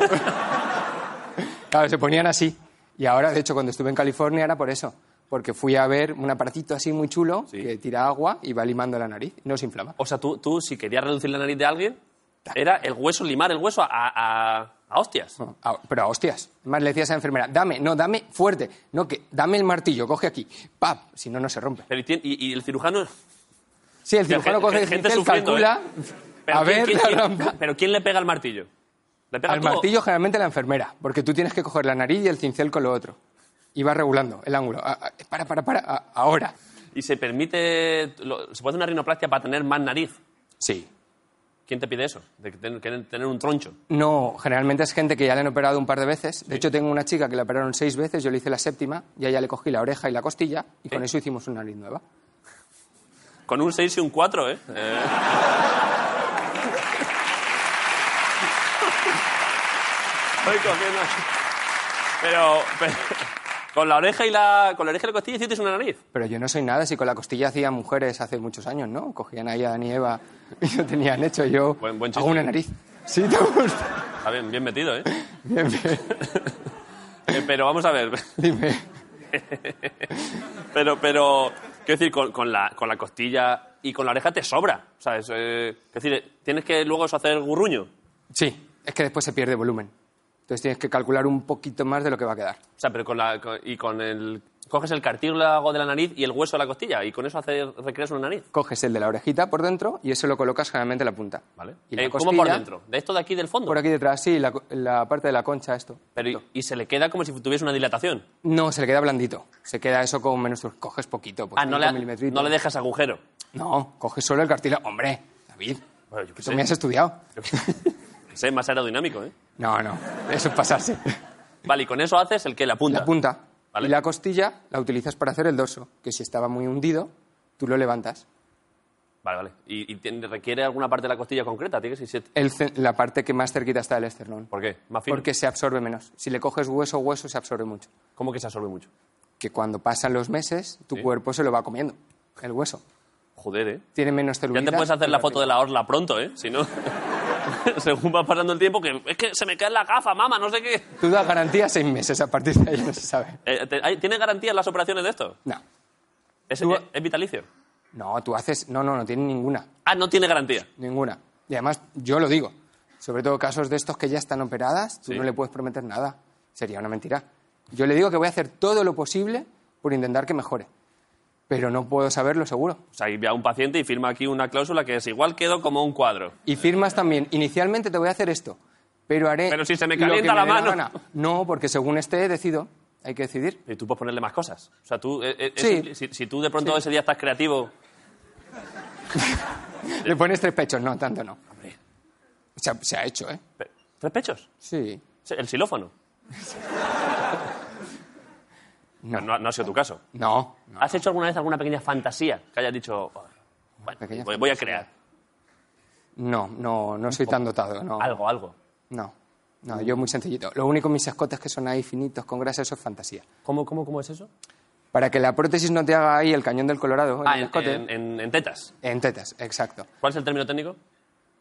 Speaker 9: Claro, se ponían así. Y ahora, de hecho, cuando estuve en California era por eso. Porque fui a ver un aparatito así muy chulo
Speaker 1: Sí.
Speaker 9: que tira agua y va limando la nariz. Y no se inflama.
Speaker 1: O sea, tú, tú si querías reducir la nariz de alguien, era el hueso, limar el hueso a, a, a hostias.
Speaker 9: No, a- pero a hostias. Además le decías a la enfermera, dame, no, dame fuerte. No, que dame el martillo, coge aquí. ¡Pap! Si no, no se rompe.
Speaker 1: Pero y, tien- y- y el cirujano...
Speaker 9: Sí, el
Speaker 1: Pero
Speaker 9: cirujano
Speaker 1: gen-
Speaker 9: coge el
Speaker 1: gente
Speaker 9: cincel,
Speaker 1: sufriendo,
Speaker 9: calcula...
Speaker 1: Pero
Speaker 9: A
Speaker 1: ¿quién-
Speaker 9: ver,
Speaker 1: quién-
Speaker 9: la
Speaker 1: quién-
Speaker 9: rampa.
Speaker 1: ¿Pero quién le pega al martillo? ¿Le pega
Speaker 9: Al
Speaker 1: tú o-
Speaker 9: martillo generalmente la enfermera, porque tú tienes que coger la nariz y el cincel con lo otro. Y va regulando el ángulo. Ah, ah, para, para, para, ah, ahora.
Speaker 1: ¿Y se permite... lo- ¿Se puede hacer una rinoplastia para tener más nariz?
Speaker 9: Sí.
Speaker 1: ¿Quién te pide eso? De que ten- que tener un troncho.
Speaker 9: No, generalmente es gente que ya le han operado un par de veces. De hecho, tengo una chica que la operaron seis veces, yo le hice la séptima, y a ella le cogí la oreja y la costilla, y con eso hicimos una nariz nueva.
Speaker 1: Con un seis y un cuatro, ¿eh? Eh. Estoy cogiendo... Pero, pero... Con la oreja y la... Con la oreja y la costilla hiciste una nariz.
Speaker 9: Pero yo no soy nada, si con la costilla hacían mujeres hace muchos años, ¿no? Cogían ahí a Adán y Eva y lo tenían hecho. Yo
Speaker 1: Buen- buen
Speaker 9: hago
Speaker 1: chiste.
Speaker 9: una nariz. Sí, te gusta.
Speaker 1: Está bien, bien metido, ¿eh?
Speaker 9: Bien, bien.
Speaker 1: Eh, Pero vamos a ver...
Speaker 9: Dime.
Speaker 1: Pero, pero, quiero decir, con, con la, con la costilla y con la oreja te sobra, ¿sabes? Eh, es decir, tienes que luego eso hacer gurruño.
Speaker 9: Sí, es que después se pierde volumen. Entonces tienes que calcular un poquito más de lo que va a quedar.
Speaker 1: O sea, pero con la, con- y con el... Coges el cartílago de la nariz y el hueso de la costilla y con eso hace, recreas una nariz.
Speaker 9: Coges el de la orejita por dentro y eso lo colocas generalmente en la punta.
Speaker 1: ¿Vale?
Speaker 9: Y la
Speaker 1: Eh, ¿Cómo
Speaker 9: costilla,
Speaker 1: por dentro? ¿De esto de aquí del fondo?
Speaker 9: Por aquí detrás, sí, la, la parte de la concha, esto.
Speaker 1: Pero y, y se le queda como si tuviese una dilatación.
Speaker 9: No, se le queda blandito. Se queda eso con menos... Coges poquito, pues
Speaker 1: Ah, no
Speaker 9: cinco
Speaker 1: le,
Speaker 9: milimetritos.
Speaker 1: no le dejas agujero.
Speaker 9: No, coges solo el cartílago. Hombre, David,
Speaker 1: Bueno, yo qué
Speaker 9: tú
Speaker 1: sé.
Speaker 9: me has estudiado.
Speaker 1: Yo qué qué sé, más aerodinámico, ¿eh?
Speaker 9: No, no, eso es pasarse.
Speaker 1: Vale, y con eso haces el que la punta.
Speaker 9: La punta.
Speaker 1: Vale.
Speaker 9: Y la costilla la utilizas para hacer el dorso, que si estaba muy hundido, tú lo levantas.
Speaker 1: Vale, vale. ¿Y, y tiene- requiere alguna parte de la costilla concreta? ¿Tiene que ser-
Speaker 9: El ce- la parte que más cerquita está del esternón.
Speaker 1: ¿Por qué? ¿Más fino?
Speaker 9: Porque se absorbe menos. Si le coges hueso hueso, se absorbe mucho.
Speaker 1: ¿Cómo que se absorbe mucho?
Speaker 9: Que cuando pasan los meses, tu
Speaker 1: Sí.
Speaker 9: cuerpo se lo va comiendo, el hueso.
Speaker 1: Joder, ¿eh?
Speaker 9: Tiene menos
Speaker 1: Ya
Speaker 9: celulitis.
Speaker 1: te puedes hacer la foto de la orla pronto, ¿eh? Si no, según va pasando el tiempo, que es que se me cae la gafa, mamá, no sé qué.
Speaker 9: Tú das garantía seis meses, a partir de ahí no se sabe.
Speaker 1: Eh, te- hay- ¿Tiene garantía las operaciones de esto?
Speaker 9: No.
Speaker 1: ¿Es,
Speaker 9: Tú-
Speaker 1: es- es vitalicio?
Speaker 9: No, tú haces... No, no, no tiene ninguna.
Speaker 1: Ah, no tiene garantía.
Speaker 9: Ninguna. Y además, yo lo digo, sobre todo casos de estos que ya están operadas, tú
Speaker 1: Sí.
Speaker 9: no le puedes prometer nada. Sería una mentira. Yo le digo que voy a hacer todo lo posible por intentar que mejore. Pero no puedo saberlo seguro.
Speaker 1: O sea, y ve a un paciente y firma aquí una cláusula que es igual quedo como un cuadro.
Speaker 9: Y firmas también, inicialmente te voy a hacer esto, pero haré
Speaker 1: Pero si se me
Speaker 9: lo que
Speaker 1: calienta
Speaker 9: me
Speaker 1: la
Speaker 9: dé
Speaker 1: mano.
Speaker 9: gana. No, porque según esté, decido. Hay que decidir.
Speaker 1: Y tú puedes ponerle más cosas. O sea, tú... eh, eh,
Speaker 9: Sí.
Speaker 1: ese- si, si tú de pronto
Speaker 9: Sí.
Speaker 1: ese día estás creativo...
Speaker 9: Le pones tres pechos, no, tanto no. Se ha, se ha hecho, ¿eh?
Speaker 1: pe- ¿Tres pechos?
Speaker 9: Sí.
Speaker 1: El xilófono.
Speaker 9: No,
Speaker 1: No, no ha sido tu caso.
Speaker 9: no. no.
Speaker 1: ¿Has hecho alguna vez alguna pequeña fantasía que hayas dicho, "Oh, bueno,
Speaker 9: Pequeña
Speaker 1: voy, voy a
Speaker 9: fantasía.
Speaker 1: crear
Speaker 9: No, no, no soy tan dotado, no.
Speaker 1: algo, algo?
Speaker 9: No, no, yo muy sencillito. Lo único, mis escotes que son ahí finitos con grasa, eso es fantasía.
Speaker 1: ¿Cómo, cómo, cómo es eso?
Speaker 9: Para que la prótesis no te haga ahí el cañón del Colorado,
Speaker 1: Ah,
Speaker 9: el
Speaker 1: en,
Speaker 9: escote.
Speaker 1: en- en- en tetas.
Speaker 9: En tetas, exacto.
Speaker 1: ¿Cuál es el término técnico?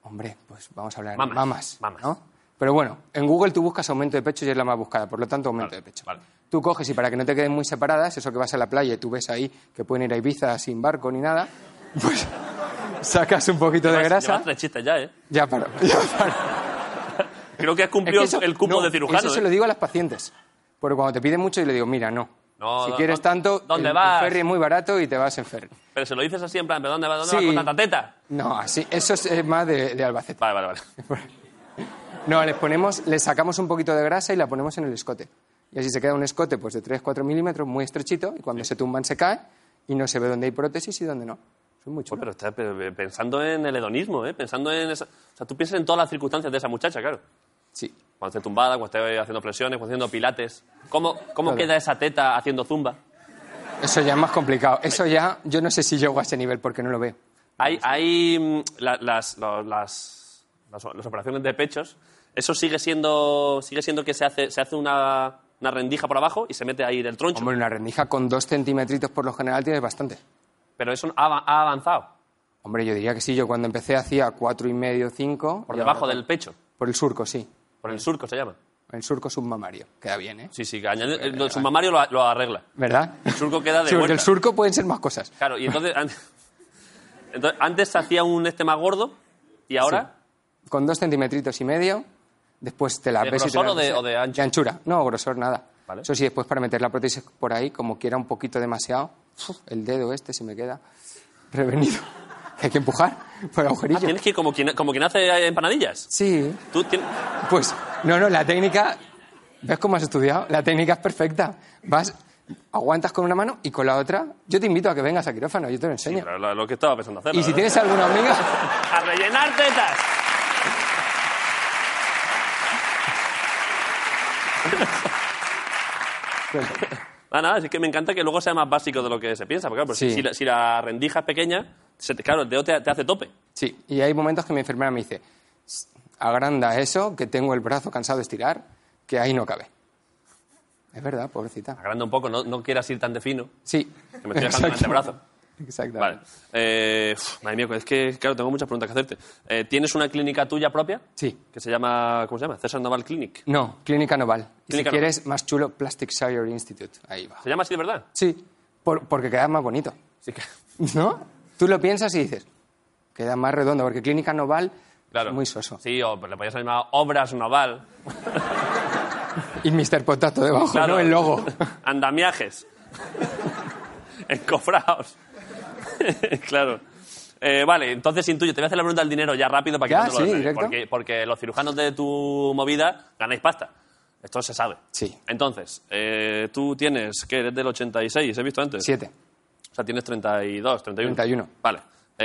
Speaker 9: Hombre, pues vamos a hablar
Speaker 1: Mamas.
Speaker 9: de mamas,
Speaker 1: Mamas.
Speaker 9: ¿no? Pero bueno, en Google tú buscas aumento de pecho y es la más buscada, por lo tanto aumento
Speaker 1: Vale,
Speaker 9: de pecho.
Speaker 1: vale.
Speaker 9: Tú coges y para que no te queden muy separadas, eso que vas a la playa y tú ves ahí que pueden ir a Ibiza sin barco ni nada, pues sacas un poquito de
Speaker 1: Llevas-
Speaker 9: grasa.
Speaker 1: llevas tres chistes ya, ¿eh?
Speaker 9: Ya paro, ya paro.
Speaker 1: Creo que has
Speaker 9: Es
Speaker 1: cumplido
Speaker 9: que eso-
Speaker 1: el cupo
Speaker 9: no,
Speaker 1: de cirujano.
Speaker 9: Eso se
Speaker 1: ¿eh?
Speaker 9: lo digo a las pacientes. Porque cuando te piden mucho yo le digo, mira, no.
Speaker 1: No,
Speaker 9: si
Speaker 1: no,
Speaker 9: quieres
Speaker 1: no,
Speaker 9: tanto,
Speaker 1: ¿dónde
Speaker 9: el,
Speaker 1: vas?
Speaker 9: el ferry es muy barato y te vas en ferry.
Speaker 1: Pero se lo dices así en plan, ¿pero dónde vas? ¿Dónde
Speaker 9: Sí.
Speaker 1: vas con tanta teta?
Speaker 9: No, así, eso es eh, más de, de Albacete.
Speaker 1: Vale, vale, vale.
Speaker 9: No, les ponemos, les sacamos un poquito de grasa y la ponemos en el escote. Y así se queda un escote pues de tres a cuatro milímetros, muy estrechito, y cuando se tumban se cae y no se ve dónde hay prótesis y dónde no. Son muy
Speaker 1: Pues,
Speaker 9: chulos.
Speaker 1: pero estás pero, pensando en el hedonismo, ¿eh? Pensando en esa... O sea, tú piensas en todas las circunstancias de esa muchacha, claro.
Speaker 9: Sí.
Speaker 1: Cuando esté tumbada, cuando esté haciendo flexiones, cuando esté haciendo pilates. ¿Cómo, cómo
Speaker 9: Claro.
Speaker 1: queda esa teta haciendo zumba?
Speaker 9: Eso ya es más complicado. Eso ya, yo no sé si llego a ese nivel porque no lo veo.
Speaker 1: Hay, hay mm, la- las, lo- las, las, las operaciones de pechos. Eso sigue siendo sigue siendo que se hace se hace una, una rendija por abajo y se mete ahí del troncho.
Speaker 9: Hombre, una rendija con dos centímetritos por lo general tienes bastante.
Speaker 1: Pero eso ha, av- ha avanzado.
Speaker 9: Hombre, yo diría que sí. Yo cuando empecé hacía cuatro y medio, cinco.
Speaker 1: Por
Speaker 9: y
Speaker 1: debajo
Speaker 9: ahora-
Speaker 1: del pecho.
Speaker 9: Por el surco, sí.
Speaker 1: Por el surco se llama.
Speaker 9: El surco submamario. Queda bien, ¿eh?
Speaker 1: Sí, sí, que añade- el, el submamario lo, lo arregla.
Speaker 9: ¿Verdad?
Speaker 1: El surco queda de
Speaker 9: Sí, porque el
Speaker 1: vuelta.
Speaker 9: surco pueden ser más cosas.
Speaker 1: Claro, y entonces, an- entonces antes se hacía un este más gordo y ahora...
Speaker 9: Con dos centímetritos y medio, después te la
Speaker 1: ¿De
Speaker 9: ves y te
Speaker 1: grosor
Speaker 9: la
Speaker 1: o de-
Speaker 9: ves-
Speaker 1: o de ancho?
Speaker 9: anchura. No, grosor nada.
Speaker 1: Vale.
Speaker 9: Eso sí, después para meter la prótesis por ahí, como quiera un poquito demasiado, uf, el dedo este se me queda revenido. Hay que empujar por el
Speaker 1: Ah,
Speaker 9: agujerillo.
Speaker 1: tienes que ir como quien, como quien hace empanadillas.
Speaker 9: Sí.
Speaker 1: Tú tienes...
Speaker 9: Pues, no, no, la técnica... ¿Ves cómo has estudiado? La técnica es perfecta. Vas, aguantas con una mano y con la otra... Yo te invito a que vengas a quirófano, yo te lo enseño.
Speaker 1: Pero lo, lo que estaba pensando hacer.
Speaker 9: Y
Speaker 1: la
Speaker 9: si
Speaker 1: verdad.
Speaker 9: tienes alguna amiga...
Speaker 1: ¡A rellenar tetas! Ah, nada, es que me encanta que luego sea más básico de lo que se piensa. Porque, claro, pues
Speaker 9: Sí.
Speaker 1: si, la, si la rendija es pequeña, se te- claro, el dedo te, te hace tope.
Speaker 9: Sí, y hay momentos que mi enfermera me dice, agranda eso, que tengo el brazo cansado de estirar, que ahí no cabe. Es verdad, pobrecita.
Speaker 1: Agranda un poco, no, no quieras ir tan de fino.
Speaker 9: Sí.
Speaker 1: Que me estoy dejando el antebrazo.
Speaker 9: Exacto.
Speaker 1: Vale. Eh, uf, madre mía, es que, claro, tengo muchas preguntas que hacerte. Eh, ¿Tienes una clínica tuya propia?
Speaker 9: Sí.
Speaker 1: Que se llama, ¿cómo se llama? César Noval Clinic.
Speaker 9: No, Clínica Noval. Y
Speaker 1: Clínica
Speaker 9: si quieres, más chulo, Plastic Surgery Institute. Ahí va.
Speaker 1: ¿Se llama así de verdad?
Speaker 9: Sí, por- porque queda más bonito.
Speaker 1: Sí que...
Speaker 9: ¿No? Tú lo piensas y dices, queda más redondo, porque Clínica Noval
Speaker 1: Claro.
Speaker 9: es muy soso.
Speaker 1: Sí, o pues le podías haber llamado Obras Noval.
Speaker 9: Y mister Potato debajo,
Speaker 1: Claro.
Speaker 9: ¿no? El logo.
Speaker 1: Andamiajes. Encofrados. Claro. Eh, vale, entonces intuyo. Te voy a hacer la pregunta del dinero ya rápido para que
Speaker 9: Ya,
Speaker 1: no te lo
Speaker 9: sí,
Speaker 1: des.
Speaker 9: directo.
Speaker 1: Porque, porque los cirujanos de tu movida ganáis pasta. Esto se sabe.
Speaker 9: Sí.
Speaker 1: Entonces, eh, tú tienes, ¿qué? Eres del ochenta y seis, ¿he visto antes?
Speaker 9: Siete.
Speaker 1: O sea, tienes treinta y dos, treinta y uno.
Speaker 9: treinta y uno.
Speaker 1: Vale.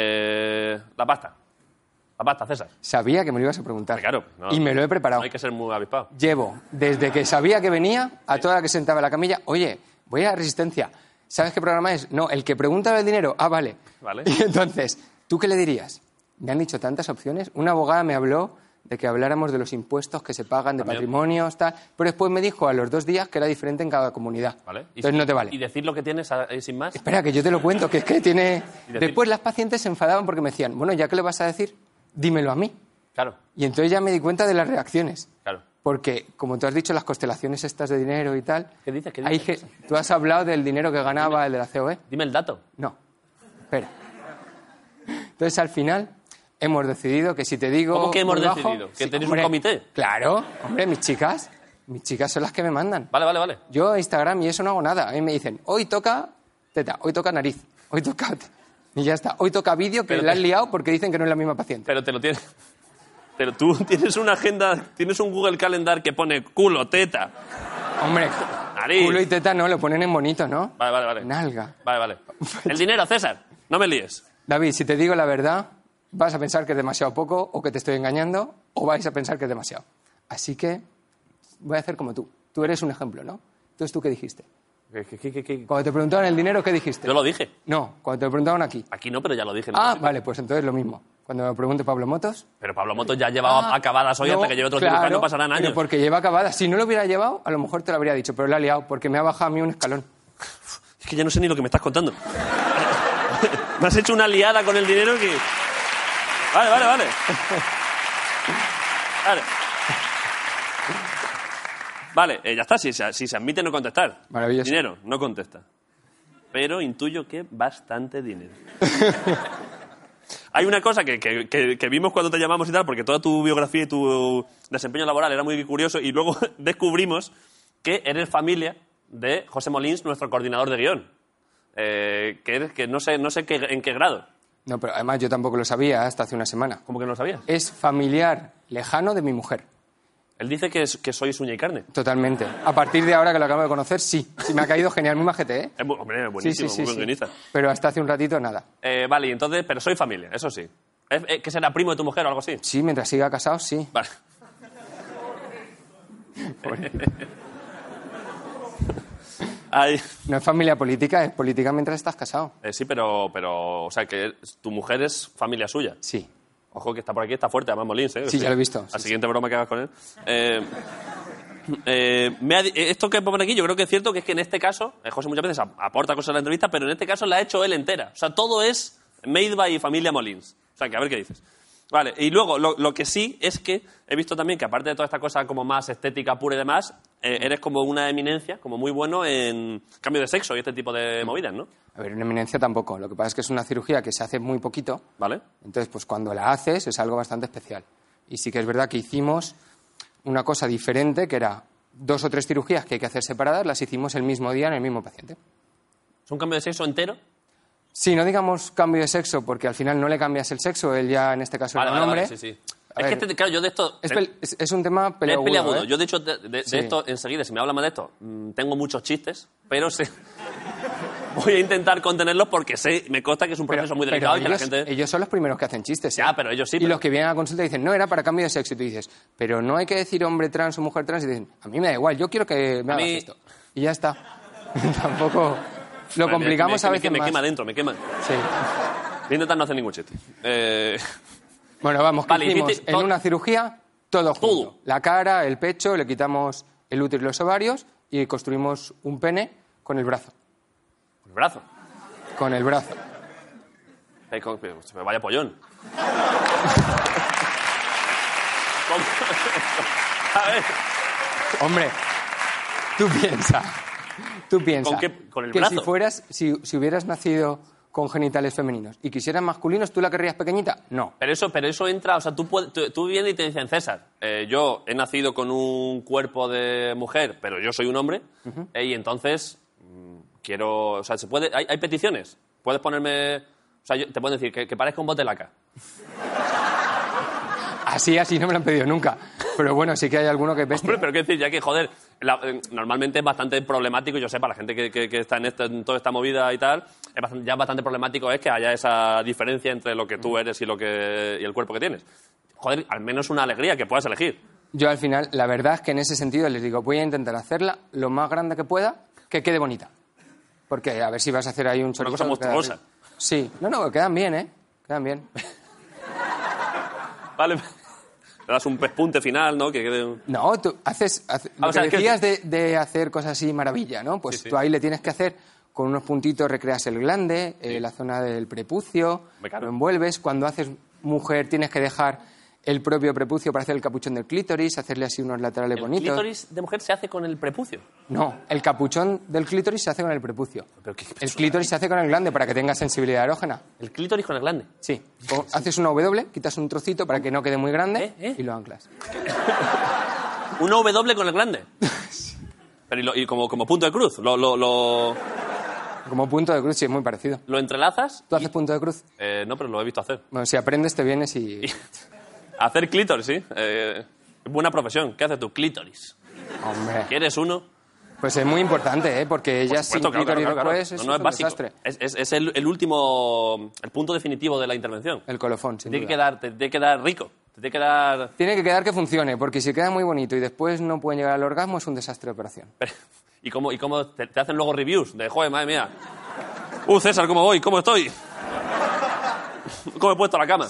Speaker 1: Eh, la pasta. La pasta, César.
Speaker 9: Sabía que me lo ibas a preguntar.
Speaker 1: Claro. no-
Speaker 9: y me lo he preparado.
Speaker 1: No hay que ser muy avispado.
Speaker 9: Llevo, desde que sabía que venía, a toda la que sentaba en la camilla, oye, voy a Resistencia. ¿Sabes qué programa es? No, el que pregunta el dinero. Ah, vale.
Speaker 1: Vale.
Speaker 9: Y entonces, ¿tú qué le dirías? Me han dicho tantas opciones. Una abogada me habló de que habláramos de los impuestos que se pagan, de
Speaker 1: También.
Speaker 9: patrimonios, tal. Pero después me dijo a los dos días que era diferente en cada comunidad.
Speaker 1: ¿Vale? Y-
Speaker 9: Entonces no te vale.
Speaker 1: Y decir lo que tienes ahí sin más.
Speaker 9: Espera, que yo te lo cuento, que es que tiene...
Speaker 1: Y decir-
Speaker 9: Después las pacientes se enfadaban porque me decían, bueno, ya que le vas a decir, dímelo a mí.
Speaker 1: Claro,
Speaker 9: Y entonces ya me di cuenta de las reacciones.
Speaker 1: claro.
Speaker 9: Porque, como tú has dicho, las constelaciones estas de dinero y tal...
Speaker 1: ¿Qué dices? ¿Qué
Speaker 9: hay
Speaker 1: dices?
Speaker 9: ge- Tú has hablado del dinero que ganaba el de la C O E.
Speaker 1: Dime el dato.
Speaker 9: No. Espera. Entonces, al final, hemos decidido que si te digo...
Speaker 1: ¿Cómo que hemos
Speaker 9: muy bajo-
Speaker 1: decidido? ¿Que tenéis un
Speaker 9: hombre,
Speaker 1: comité?
Speaker 9: Claro. Hombre, mis chicas... Mis chicas son las que me mandan.
Speaker 1: Vale, vale, vale.
Speaker 9: Yo Instagram y eso no hago nada. A mí me dicen, hoy toca teta, hoy toca nariz, hoy toca... Y ya está. Hoy toca vídeo que
Speaker 1: Pero
Speaker 9: la
Speaker 1: te-
Speaker 9: han liado porque dicen que no es la misma paciente.
Speaker 1: Pero te lo tienes. Pero tú tienes una agenda, tienes un Google Calendar que pone culo, teta.
Speaker 9: Hombre,
Speaker 1: Nariz.
Speaker 9: culo y teta no, lo ponen en bonito, ¿no?
Speaker 1: Vale, vale, vale.
Speaker 9: Nalga.
Speaker 1: Vale, vale. El dinero, César. No me líes.
Speaker 9: David, si te digo la verdad, vas a pensar que es demasiado poco o que te estoy engañando o vais a pensar que es demasiado. Así que voy a hacer como tú. Tú eres un ejemplo, ¿no? Entonces, ¿tú qué dijiste?
Speaker 1: ¿Qué, qué, qué, qué, qué?
Speaker 9: Cuando te preguntaban el dinero, ¿qué dijiste?
Speaker 1: Yo lo dije.
Speaker 9: No, cuando te lo preguntaban aquí.
Speaker 1: Aquí no, pero ya lo dije.
Speaker 9: Ah, vale, pues entonces lo mismo. Cuando me pregunte Pablo Motos...
Speaker 1: Pero Pablo Motos ya ha llevado
Speaker 9: Ah,
Speaker 1: acabadas hoy
Speaker 9: no,
Speaker 1: hasta que lleve otro
Speaker 9: claro,
Speaker 1: cirujano pasarán años.
Speaker 9: Pero porque lleva acabadas. Si no lo hubiera llevado, a lo mejor te lo habría dicho, pero lo ha liado porque me ha bajado a mí un escalón.
Speaker 1: Es que ya no sé ni lo que me estás contando. Me has hecho una liada con el dinero que... Vale, vale, vale. Vale. Vale, eh, ya está. Si se, si se admite no contestar.
Speaker 9: Maravilloso.
Speaker 1: Dinero, no contesta. Pero intuyo que bastante dinero. Hay una cosa que, que, que, que vimos cuando te llamamos y tal, porque toda tu biografía y tu desempeño laboral era muy curioso, y luego descubrimos que eres familia de José Molins, nuestro coordinador de guión. Eh, que eres, que no sé, no sé qué, en qué grado.
Speaker 9: No, pero además yo tampoco lo sabía hasta hace una semana.
Speaker 1: ¿Cómo que no lo sabías?
Speaker 9: Es familiar lejano de mi mujer.
Speaker 1: Él dice que, es, que sois uña y carne.
Speaker 9: Totalmente. A partir de ahora que lo acabo de conocer, sí. Sí, me ha caído genial, muy majete, ¿eh?
Speaker 1: Es, bu- hombre, es buenísimo,
Speaker 9: sí, sí,
Speaker 1: muy
Speaker 9: sí,
Speaker 1: buen
Speaker 9: sí.
Speaker 1: guionista.
Speaker 9: Pero hasta hace un ratito, nada.
Speaker 1: Eh, vale, y entonces, pero soy familia, eso sí. ¿Es, es, ¿Que será primo de tu mujer o algo así?
Speaker 9: Sí, mientras siga casado, sí.
Speaker 1: Vale. Ay,
Speaker 9: No es familia política, es política mientras estás casado.
Speaker 1: eh, sí, pero, pero, o sea, que tu mujer es familia suya.
Speaker 9: Sí.
Speaker 1: Ojo, que está por aquí, está fuerte, además Molins, ¿eh?
Speaker 9: Sí, ya lo he visto.
Speaker 1: La
Speaker 9: Sí,
Speaker 1: siguiente broma que hagas con él. Eh, eh, me ha di- esto que pone aquí, yo creo que es cierto, que es que en este caso, eh, José muchas veces ap- aporta cosas a la entrevista, pero en este caso la ha hecho él entera. O sea, todo es made by familia Molins. O sea, que a ver qué dices. Vale, y luego, lo, lo que sí es que he visto también que aparte de toda esta cosa como más estética pura y demás, eh, eres como una eminencia, como muy bueno en cambio de sexo y este tipo de movidas, ¿no?
Speaker 9: A ver, una eminencia tampoco. Lo que pasa es que es una cirugía que se hace muy poquito.
Speaker 1: Vale.
Speaker 9: Entonces, pues cuando la haces es algo bastante especial. Y sí que es verdad que hicimos una cosa diferente, que era dos o tres cirugías que hay que hacer separadas, las hicimos el mismo día en el mismo paciente.
Speaker 1: ¿Es un cambio de sexo entero?
Speaker 9: Sí, no digamos cambio de sexo, porque al final no le cambias el sexo, él ya en este caso
Speaker 1: Vale,
Speaker 9: era un
Speaker 1: vale,
Speaker 9: hombre.
Speaker 1: vale, sí, sí.
Speaker 9: A
Speaker 1: Es
Speaker 9: ver,
Speaker 1: que, este- claro, yo de esto...
Speaker 9: es, pel- es- es un tema
Speaker 1: Es
Speaker 9: peleagudo.
Speaker 1: peleagudo.
Speaker 9: ¿eh?
Speaker 1: Yo, de hecho, de, de- de
Speaker 9: Sí.
Speaker 1: esto enseguida, si me habla más de esto, mm, tengo muchos chistes, pero sé- voy a intentar contenerlos porque sé, me consta que es un
Speaker 9: Pero-
Speaker 1: proceso muy
Speaker 9: pero
Speaker 1: delicado y que la
Speaker 9: ellos,
Speaker 1: gente...
Speaker 9: ellos son los primeros que hacen chistes. ¿eh?
Speaker 1: Ya, pero ellos sí,
Speaker 9: Y
Speaker 1: pero-
Speaker 9: los que vienen a la consulta dicen, no, era para cambio de sexo. Y tú dices, pero no hay que decir hombre trans o mujer trans. Y dicen, a mí me da igual, yo quiero que me
Speaker 1: A
Speaker 9: hagas
Speaker 1: mí-
Speaker 9: esto. Y ya está. Tampoco... Lo
Speaker 1: Vale,
Speaker 9: complicamos
Speaker 1: me,
Speaker 9: a
Speaker 1: me-
Speaker 9: veces
Speaker 1: me
Speaker 9: más.
Speaker 1: quema dentro, me quema.
Speaker 9: Sí.
Speaker 1: Voy a intentar no hacer ningún chiste. Eh,
Speaker 9: Bueno, vamos, que
Speaker 1: Vale,
Speaker 9: hicimos
Speaker 1: hiciste
Speaker 9: en
Speaker 1: to-
Speaker 9: una cirugía todo junto.
Speaker 1: Todo.
Speaker 9: La cara, el pecho, le quitamos el útero y los ovarios y construimos un pene con el brazo.
Speaker 1: el brazo.
Speaker 9: Con el brazo.
Speaker 1: Eh, con- pero- pero vaya pollón. ¿Cómo? A ver,
Speaker 9: Hombre, tú piensa, tú piensa
Speaker 1: ¿Con qué? ¿Con el
Speaker 9: que
Speaker 1: brazo?
Speaker 9: si fueras, si, si hubieras nacido con genitales femeninos y quisieras masculinos, ¿tú la querrías pequeñita? No.
Speaker 1: pero eso, pero eso entra, o sea, tú, puedes- tú, tú vienes y te dicen, César, eh, yo he nacido con un cuerpo de mujer, pero yo soy un hombre, eh, y entonces mm, quiero, o sea, se puede, hay, hay peticiones, puedes ponerme, o sea, yo- te pueden decir que, que parezca un bote laca.
Speaker 9: Así, así no me lo han pedido nunca. Pero bueno, sí que hay alguno que es bestia.
Speaker 1: Hombre, pero qué decir, ya que, joder, la- eh, normalmente es bastante problemático, yo sé, para la gente que, que- que está en, esta- en toda esta movida y tal, es bastante- ya bastante problemático es que haya esa diferencia entre lo que tú eres y, lo que, y el cuerpo que tienes. Joder, al menos una alegría que puedas elegir.
Speaker 9: Yo al final, la verdad es que en ese sentido les digo, voy a intentar hacerla lo más grande que pueda, que quede bonita. Porque a ver si vas a hacer ahí un chorizo.
Speaker 1: cosa
Speaker 9: que queda
Speaker 1: monstruosa.
Speaker 9: rico. Sí, no, no, quedan bien, ¿eh? Quedan bien.
Speaker 1: Vale, le das un pespunte final, ¿no? Que quede... un-
Speaker 9: No, tú haces... hace-
Speaker 1: Ah,
Speaker 9: lo
Speaker 1: o sea,
Speaker 9: que
Speaker 1: que-
Speaker 9: decías de, de hacer cosas así maravilla, ¿no? Pues
Speaker 1: Sí, sí.
Speaker 9: tú ahí le tienes que hacer con unos puntitos, recreas el glande, eh, la zona del prepucio,
Speaker 1: Me claro.
Speaker 9: lo envuelves. Cuando haces mujer tienes que dejar el propio prepucio para hacer el capuchón del clítoris, hacerle así unos laterales
Speaker 1: El
Speaker 9: bonitos.
Speaker 1: clítoris de mujer se hace con el prepucio.
Speaker 9: No, el capuchón del clítoris se hace con el prepucio.
Speaker 1: Pero qué-
Speaker 9: El clítoris se hace con el glande para que tenga sensibilidad erógena.
Speaker 1: El clítoris con el glande.
Speaker 9: Sí. O haces una W, quitas un trocito para que no quede muy grande
Speaker 1: ¿Eh? ¿Eh?
Speaker 9: y lo anclas.
Speaker 1: Una W con el glande. Pero y, lo- y como, como punto de cruz. Lo, lo, lo,
Speaker 9: Como punto de cruz, sí, es muy parecido.
Speaker 1: lo entrelazas.
Speaker 9: ¿Tú haces punto de cruz?
Speaker 1: Eh, no, pero lo he visto hacer.
Speaker 9: Bueno, si aprendes te vienes y...
Speaker 1: Hacer clítoris, sí. Eh, buena profesión. ¿Qué haces tú? Clítoris.
Speaker 9: Hombre,
Speaker 1: ¿Quieres uno?
Speaker 9: pues es muy importante, ¿eh? Porque
Speaker 1: Por
Speaker 9: ya sin
Speaker 1: supuesto, claro,
Speaker 9: clítoris
Speaker 1: claro, claro.
Speaker 9: después
Speaker 1: No,
Speaker 9: eso
Speaker 1: no,
Speaker 9: es
Speaker 1: es
Speaker 9: un
Speaker 1: básico.
Speaker 9: desastre.
Speaker 1: Es, es- es el, el último, el punto definitivo de la intervención.
Speaker 9: El colofón, sin
Speaker 1: Te tiene que
Speaker 9: duda.
Speaker 1: quedar, te tiene que quedar rico. Te tiene que dar...
Speaker 9: Tiene que quedar que funcione, porque si queda muy bonito y después no pueden llegar al orgasmo es un desastre de operación.
Speaker 1: ¿Y cómo, y cómo te, te hacen luego reviews? De, joder, madre mía. Uh, César, ¿cómo voy? ¿Cómo estoy? ¿Cómo he puesto la cama?
Speaker 9: Sí,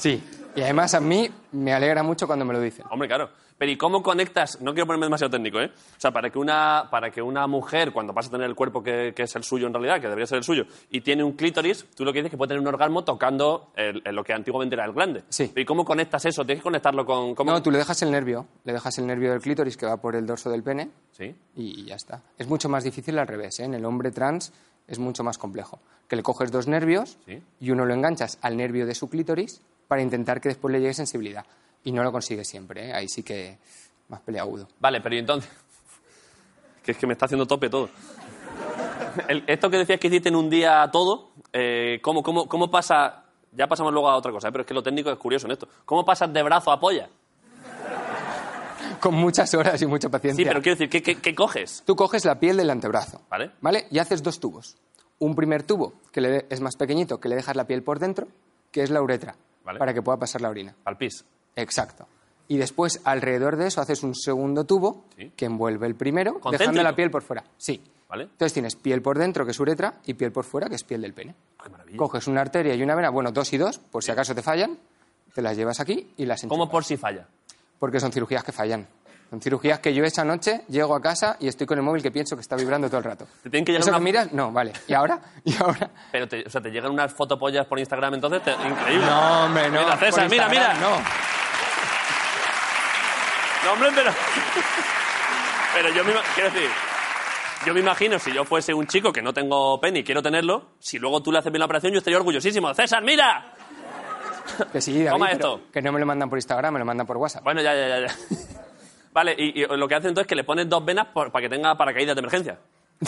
Speaker 9: Y además a mí me alegra mucho cuando me lo dicen.
Speaker 1: Hombre, claro. Pero ¿y cómo conectas? No quiero ponerme demasiado técnico, ¿eh? O sea, para que una, para que una mujer, cuando pasa a tener el cuerpo que, que es el suyo en realidad, que debería ser el suyo, y tiene un clítoris, tú lo que dices es que puede tener un orgasmo tocando el, el- lo que antiguamente era el glande.
Speaker 9: Sí.
Speaker 1: ¿Y cómo conectas eso? ¿Tienes que conectarlo con...? ¿cómo?
Speaker 9: No, tú le dejas el nervio, le dejas el nervio del clítoris que va por el dorso del pene
Speaker 1: Sí.
Speaker 9: y ya está. Es mucho más difícil al revés, ¿eh? En el hombre trans es mucho más complejo. Que le coges dos nervios
Speaker 1: Sí.
Speaker 9: y uno lo enganchas al nervio de su clítoris para intentar que después le llegue sensibilidad. Y no lo consigues siempre, ¿eh? Ahí sí que más peleagudo.
Speaker 1: Vale, pero ¿y entonces? Que es que me está haciendo tope todo. El- esto que decías que hiciste en un día todo, eh, ¿cómo, cómo, ¿cómo pasa...? Ya pasamos luego a otra cosa, ¿eh? Pero es que lo técnico es curioso en esto. ¿Cómo pasas de brazo a polla?
Speaker 9: Con muchas horas y mucha paciencia.
Speaker 1: Sí, pero quiero decir, ¿qué, qué, qué coges?
Speaker 9: Tú coges la piel del antebrazo,
Speaker 1: Vale.
Speaker 9: ¿vale? Y haces dos tubos. Un primer tubo, que le de- es más pequeñito, que le dejas la piel por dentro, que es la uretra,
Speaker 1: Vale.
Speaker 9: para que pueda pasar la orina.
Speaker 1: Al pis.
Speaker 9: Exacto. Y después, alrededor de eso, haces un segundo tubo
Speaker 1: Sí.
Speaker 9: que envuelve el primero, dejando
Speaker 1: ¿Concéntrico?
Speaker 9: la piel por fuera. Sí.
Speaker 1: Vale.
Speaker 9: Entonces tienes piel por dentro, que es uretra, y piel por fuera, que es piel del pene.
Speaker 1: Qué maravilla.
Speaker 9: Coges una arteria y una vena, bueno, dos y dos, por si acaso te fallan, te las llevas aquí y las
Speaker 1: ¿Cómo
Speaker 9: enchufas.
Speaker 1: por si falla?
Speaker 9: Porque son cirugías que fallan. Son cirugías que yo esa noche llego a casa y estoy con el móvil que pienso que está vibrando todo el rato.
Speaker 1: ¿Te tienen que llegar
Speaker 9: ¿Eso
Speaker 1: una-
Speaker 9: que miras? No, vale. ¿Y ahora? ¿Y ahora?
Speaker 1: Pero te, o sea, te llegan unas fotopollas por Instagram, entonces, te- increíble.
Speaker 9: No, hombre, no.
Speaker 1: Mira, César,
Speaker 9: por
Speaker 1: mira,
Speaker 9: Instagram,
Speaker 1: mira.
Speaker 9: No.
Speaker 1: No, hombre, pero... Pero yo me, ima- quiero decir, yo me imagino, si yo fuese un chico que no tengo pene y quiero tenerlo, si luego tú le haces bien la operación, yo estaría orgullosísimo. ¡César, mira!
Speaker 9: Que sí, David,
Speaker 1: Toma
Speaker 9: pero
Speaker 1: esto.
Speaker 9: que no me lo mandan por Instagram, me lo mandan por WhatsApp.
Speaker 1: Bueno, ya, ya, ya. ya. Vale, y, y lo que hacen entonces es que le pones dos venas por- para que tenga paracaídas de emergencia.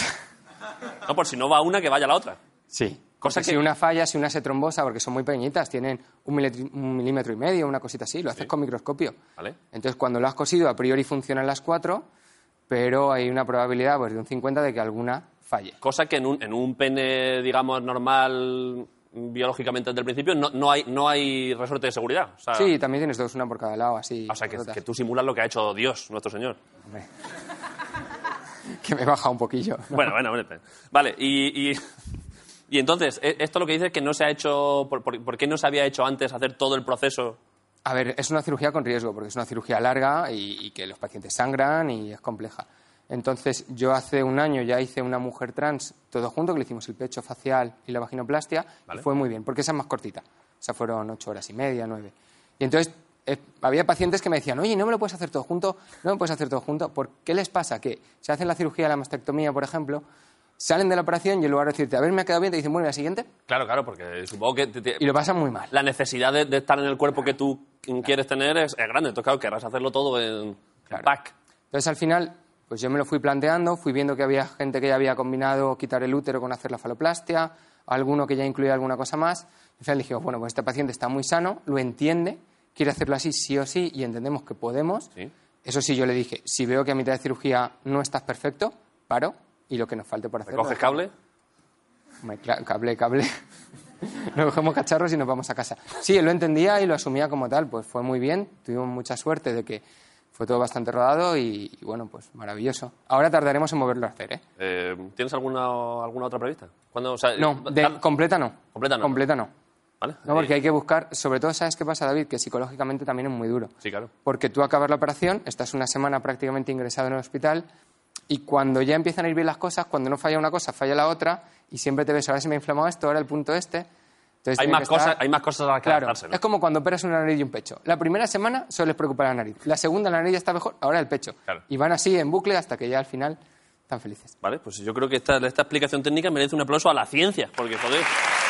Speaker 1: No, por si no va una, que vaya la otra.
Speaker 9: Sí.
Speaker 1: Cosa
Speaker 9: Cosa
Speaker 1: que-
Speaker 9: si una falla, si una se trombosa, porque son muy pequeñitas, tienen un, militri- un milímetro y medio, una cosita así, lo haces con microscopio.
Speaker 1: Vale.
Speaker 9: Entonces, cuando lo has cosido, a priori funcionan las cuatro, pero hay una probabilidad pues, de un cincuenta de que alguna falle.
Speaker 1: Cosa que en un, en un pene, digamos, normal, biológicamente desde el principio, no, no, hay, no hay resorte de seguridad. O sea,
Speaker 9: Sí, también tienes dos, una por cada lado, así.
Speaker 1: o sea que,
Speaker 9: rotas.
Speaker 1: que tú simulas lo que ha hecho Dios, nuestro Señor.
Speaker 9: Hombre. Que me baja un poquillo. ¿no?
Speaker 1: Bueno, bueno, bueno. Vale, y, y, y entonces, e- esto lo que dices es que no se ha hecho... ¿por, por, por qué no se había hecho antes hacer todo el proceso?
Speaker 9: A ver, es una cirugía con riesgo, porque es una cirugía larga y, y que los pacientes sangran y es compleja. Entonces, yo hace un año ya hice una mujer trans, todo junto, que le hicimos el pecho facial y la vaginoplastia,
Speaker 1: Vale.
Speaker 9: y fue muy bien, porque esa es más cortita. O sea, fueron ocho horas y media, nueve. Y entonces, eh, había pacientes que me decían, oye, ¿no me lo puedes hacer todo junto? No me puedes hacer todo junto. ¿Por qué les pasa? Que se hacen la cirugía de la mastectomía, por ejemplo, salen de la operación y en lugar de decirte, a ver, me ha quedado bien, te dicen, bueno, ¿y la siguiente?
Speaker 1: Claro, claro, porque supongo que te- te-
Speaker 9: Y lo pasan muy mal.
Speaker 1: la necesidad de, de estar en el cuerpo que tú quieres tener es, es grande. Entonces, claro, querrás hacerlo todo en,
Speaker 9: Claro.
Speaker 1: en pack.
Speaker 9: Entonces, al final, pues yo me lo fui planteando, fui viendo que había gente que ya había combinado quitar el útero con hacer la faloplastia, alguno que ya incluía alguna cosa más. Al final dijimos, bueno, pues este paciente está muy sano, lo entiende, quiere hacerlo así sí o sí y entendemos que podemos.
Speaker 1: Sí.
Speaker 9: Eso sí, yo le dije, si veo que a mitad de cirugía no estás perfecto, paro y lo que nos falte por hacer...
Speaker 1: ¿Recoges cable?
Speaker 9: Hombre, cla- Cable, cable. Nos cogemos cacharros y nos vamos a casa. Sí, él lo entendía y lo asumía como tal. Pues fue muy bien. Tuvimos mucha suerte de que fue todo bastante rodado y, y bueno, pues maravilloso. Ahora tardaremos en moverlo a hacer, ¿eh?
Speaker 1: Eh, ¿Tienes alguna, alguna otra prevista? ¿Cuándo, o sea,
Speaker 9: No, de-
Speaker 1: tal-
Speaker 9: completa no.
Speaker 1: Completa no.
Speaker 9: Completa no.
Speaker 1: ¿Vale?
Speaker 9: No, porque
Speaker 1: Eh,
Speaker 9: hay que buscar... Sobre todo, ¿sabes qué pasa, David? Que psicológicamente también es muy duro.
Speaker 1: Sí, claro.
Speaker 9: Porque tú acabas la operación, estás una semana prácticamente ingresado en el hospital y cuando ya empiezan a ir bien las cosas, cuando no falla una cosa, falla la otra y siempre te ves, ahora se me ha inflamado esto, ahora el punto este. Entonces
Speaker 1: Hay
Speaker 9: tiene
Speaker 1: más,
Speaker 9: que estar-
Speaker 1: cosas, hay más cosas a las que
Speaker 9: Claro,
Speaker 1: adaptarse, ¿no?
Speaker 9: es como cuando operas una nariz y un pecho. La primera semana solo les preocupa la nariz. La segunda, la nariz ya está mejor, ahora el pecho.
Speaker 1: Claro.
Speaker 9: Y van así en bucle hasta que ya al final están felices.
Speaker 1: Vale, pues yo creo que esta, esta explicación técnica merece un aplauso a la ciencia, porque, joder...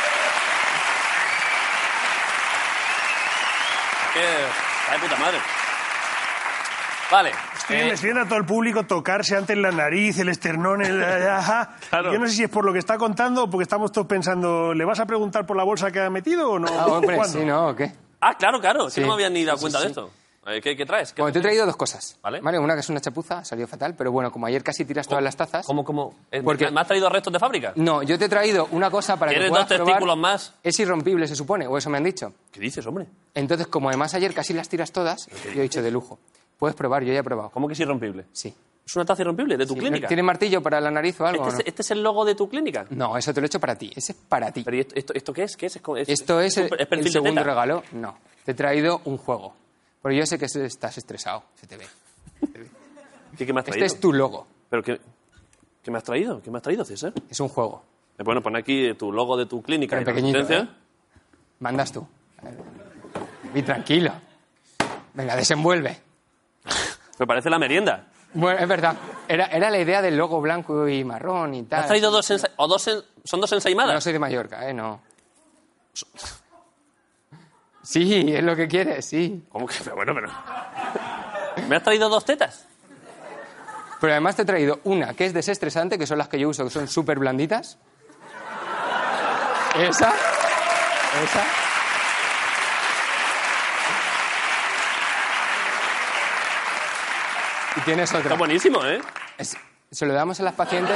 Speaker 1: Es que está de puta madre. Vale.
Speaker 2: Estoy,
Speaker 1: eh,
Speaker 2: estoy viendo a todo el público tocarse antes la nariz, el esternón, el... ajá.
Speaker 1: Claro.
Speaker 2: Yo no sé si es por lo que está contando o porque estamos todos pensando, ¿le vas a preguntar por la bolsa que ha metido o no?
Speaker 9: Ah, hombre,
Speaker 2: ¿Cuándo?
Speaker 9: sí, ¿no? ¿O qué?
Speaker 1: Ah, claro, claro. Es que
Speaker 9: Sí.
Speaker 1: no me había ni dado
Speaker 9: Sí,
Speaker 1: cuenta
Speaker 9: sí,
Speaker 1: de
Speaker 9: sí.
Speaker 1: esto. Eh, ¿Qué, qué traes? ¿Qué-
Speaker 9: Bueno, te he traído dos cosas.
Speaker 1: Vale.
Speaker 9: Una que es una chapuza, salió fatal, pero bueno, como ayer casi tiras todas las tazas...
Speaker 1: ¿Cómo, cómo? Eh,
Speaker 9: Porque-
Speaker 1: ¿Me has traído restos de fábrica?
Speaker 9: No, yo te he traído una cosa para que
Speaker 1: ¿Tienes
Speaker 9: puedas
Speaker 1: dos
Speaker 9: probar.
Speaker 1: testículos más?
Speaker 9: Es irrompible, se supone, o eso me han dicho.
Speaker 1: ¿Qué dices, hombre?
Speaker 9: Entonces, como además ayer casi las tiras todas, yo he dicho de lujo. Puedes probar, yo ya he probado.
Speaker 1: ¿Cómo que es irrompible?
Speaker 9: Sí.
Speaker 1: ¿Es una taza irrompible de tu clínica?
Speaker 9: ¿Tiene martillo para la nariz o algo?
Speaker 1: ¿Este,
Speaker 9: o
Speaker 1: es,
Speaker 9: no?
Speaker 1: este es el logo de tu clínica?
Speaker 9: No, eso te lo he hecho para ti. Ese es para ti.
Speaker 1: ¿Pero ¿y esto, esto, esto qué es? ¿Qué es? ¿Es,
Speaker 9: Esto es,
Speaker 1: un-
Speaker 9: el,
Speaker 1: es perfil
Speaker 9: el
Speaker 1: de
Speaker 9: segundo
Speaker 1: teta?
Speaker 9: regalo. No. te he traído un juego. Porque yo sé que estás estresado, se te ve. Se te ve.
Speaker 1: ¿Qué, qué me has traído?
Speaker 9: Este es tu logo.
Speaker 1: ¿Pero qué, qué me has traído? ¿Qué me has traído, César?
Speaker 9: Es un juego.
Speaker 1: Bueno, pon aquí tu logo de tu clínica.
Speaker 9: Pero
Speaker 1: y
Speaker 9: pequeñito,
Speaker 1: residencia.
Speaker 9: ¿eh? Mandas tú. Y tranquilo. Venga, desenvuelve.
Speaker 1: Me parece la merienda.
Speaker 9: Bueno, es verdad. Era, era la idea del logo blanco y marrón y
Speaker 1: ¿Me
Speaker 9: tal.
Speaker 1: has traído dos ensa- o dos en- ¿Son dos ensaimadas?
Speaker 9: No soy de Mallorca, ¿eh? No. Sí, es lo que quieres, sí.
Speaker 1: ¿Cómo que? Pero bueno, pero... ¿Me has traído dos tetas?
Speaker 9: Pero además te he traído una que es desestresante, que son las que yo uso, que son súper blanditas. Esa. Esa. Y tienes otra.
Speaker 1: Está buenísimo, ¿eh?
Speaker 9: Es- se lo damos a las pacientes.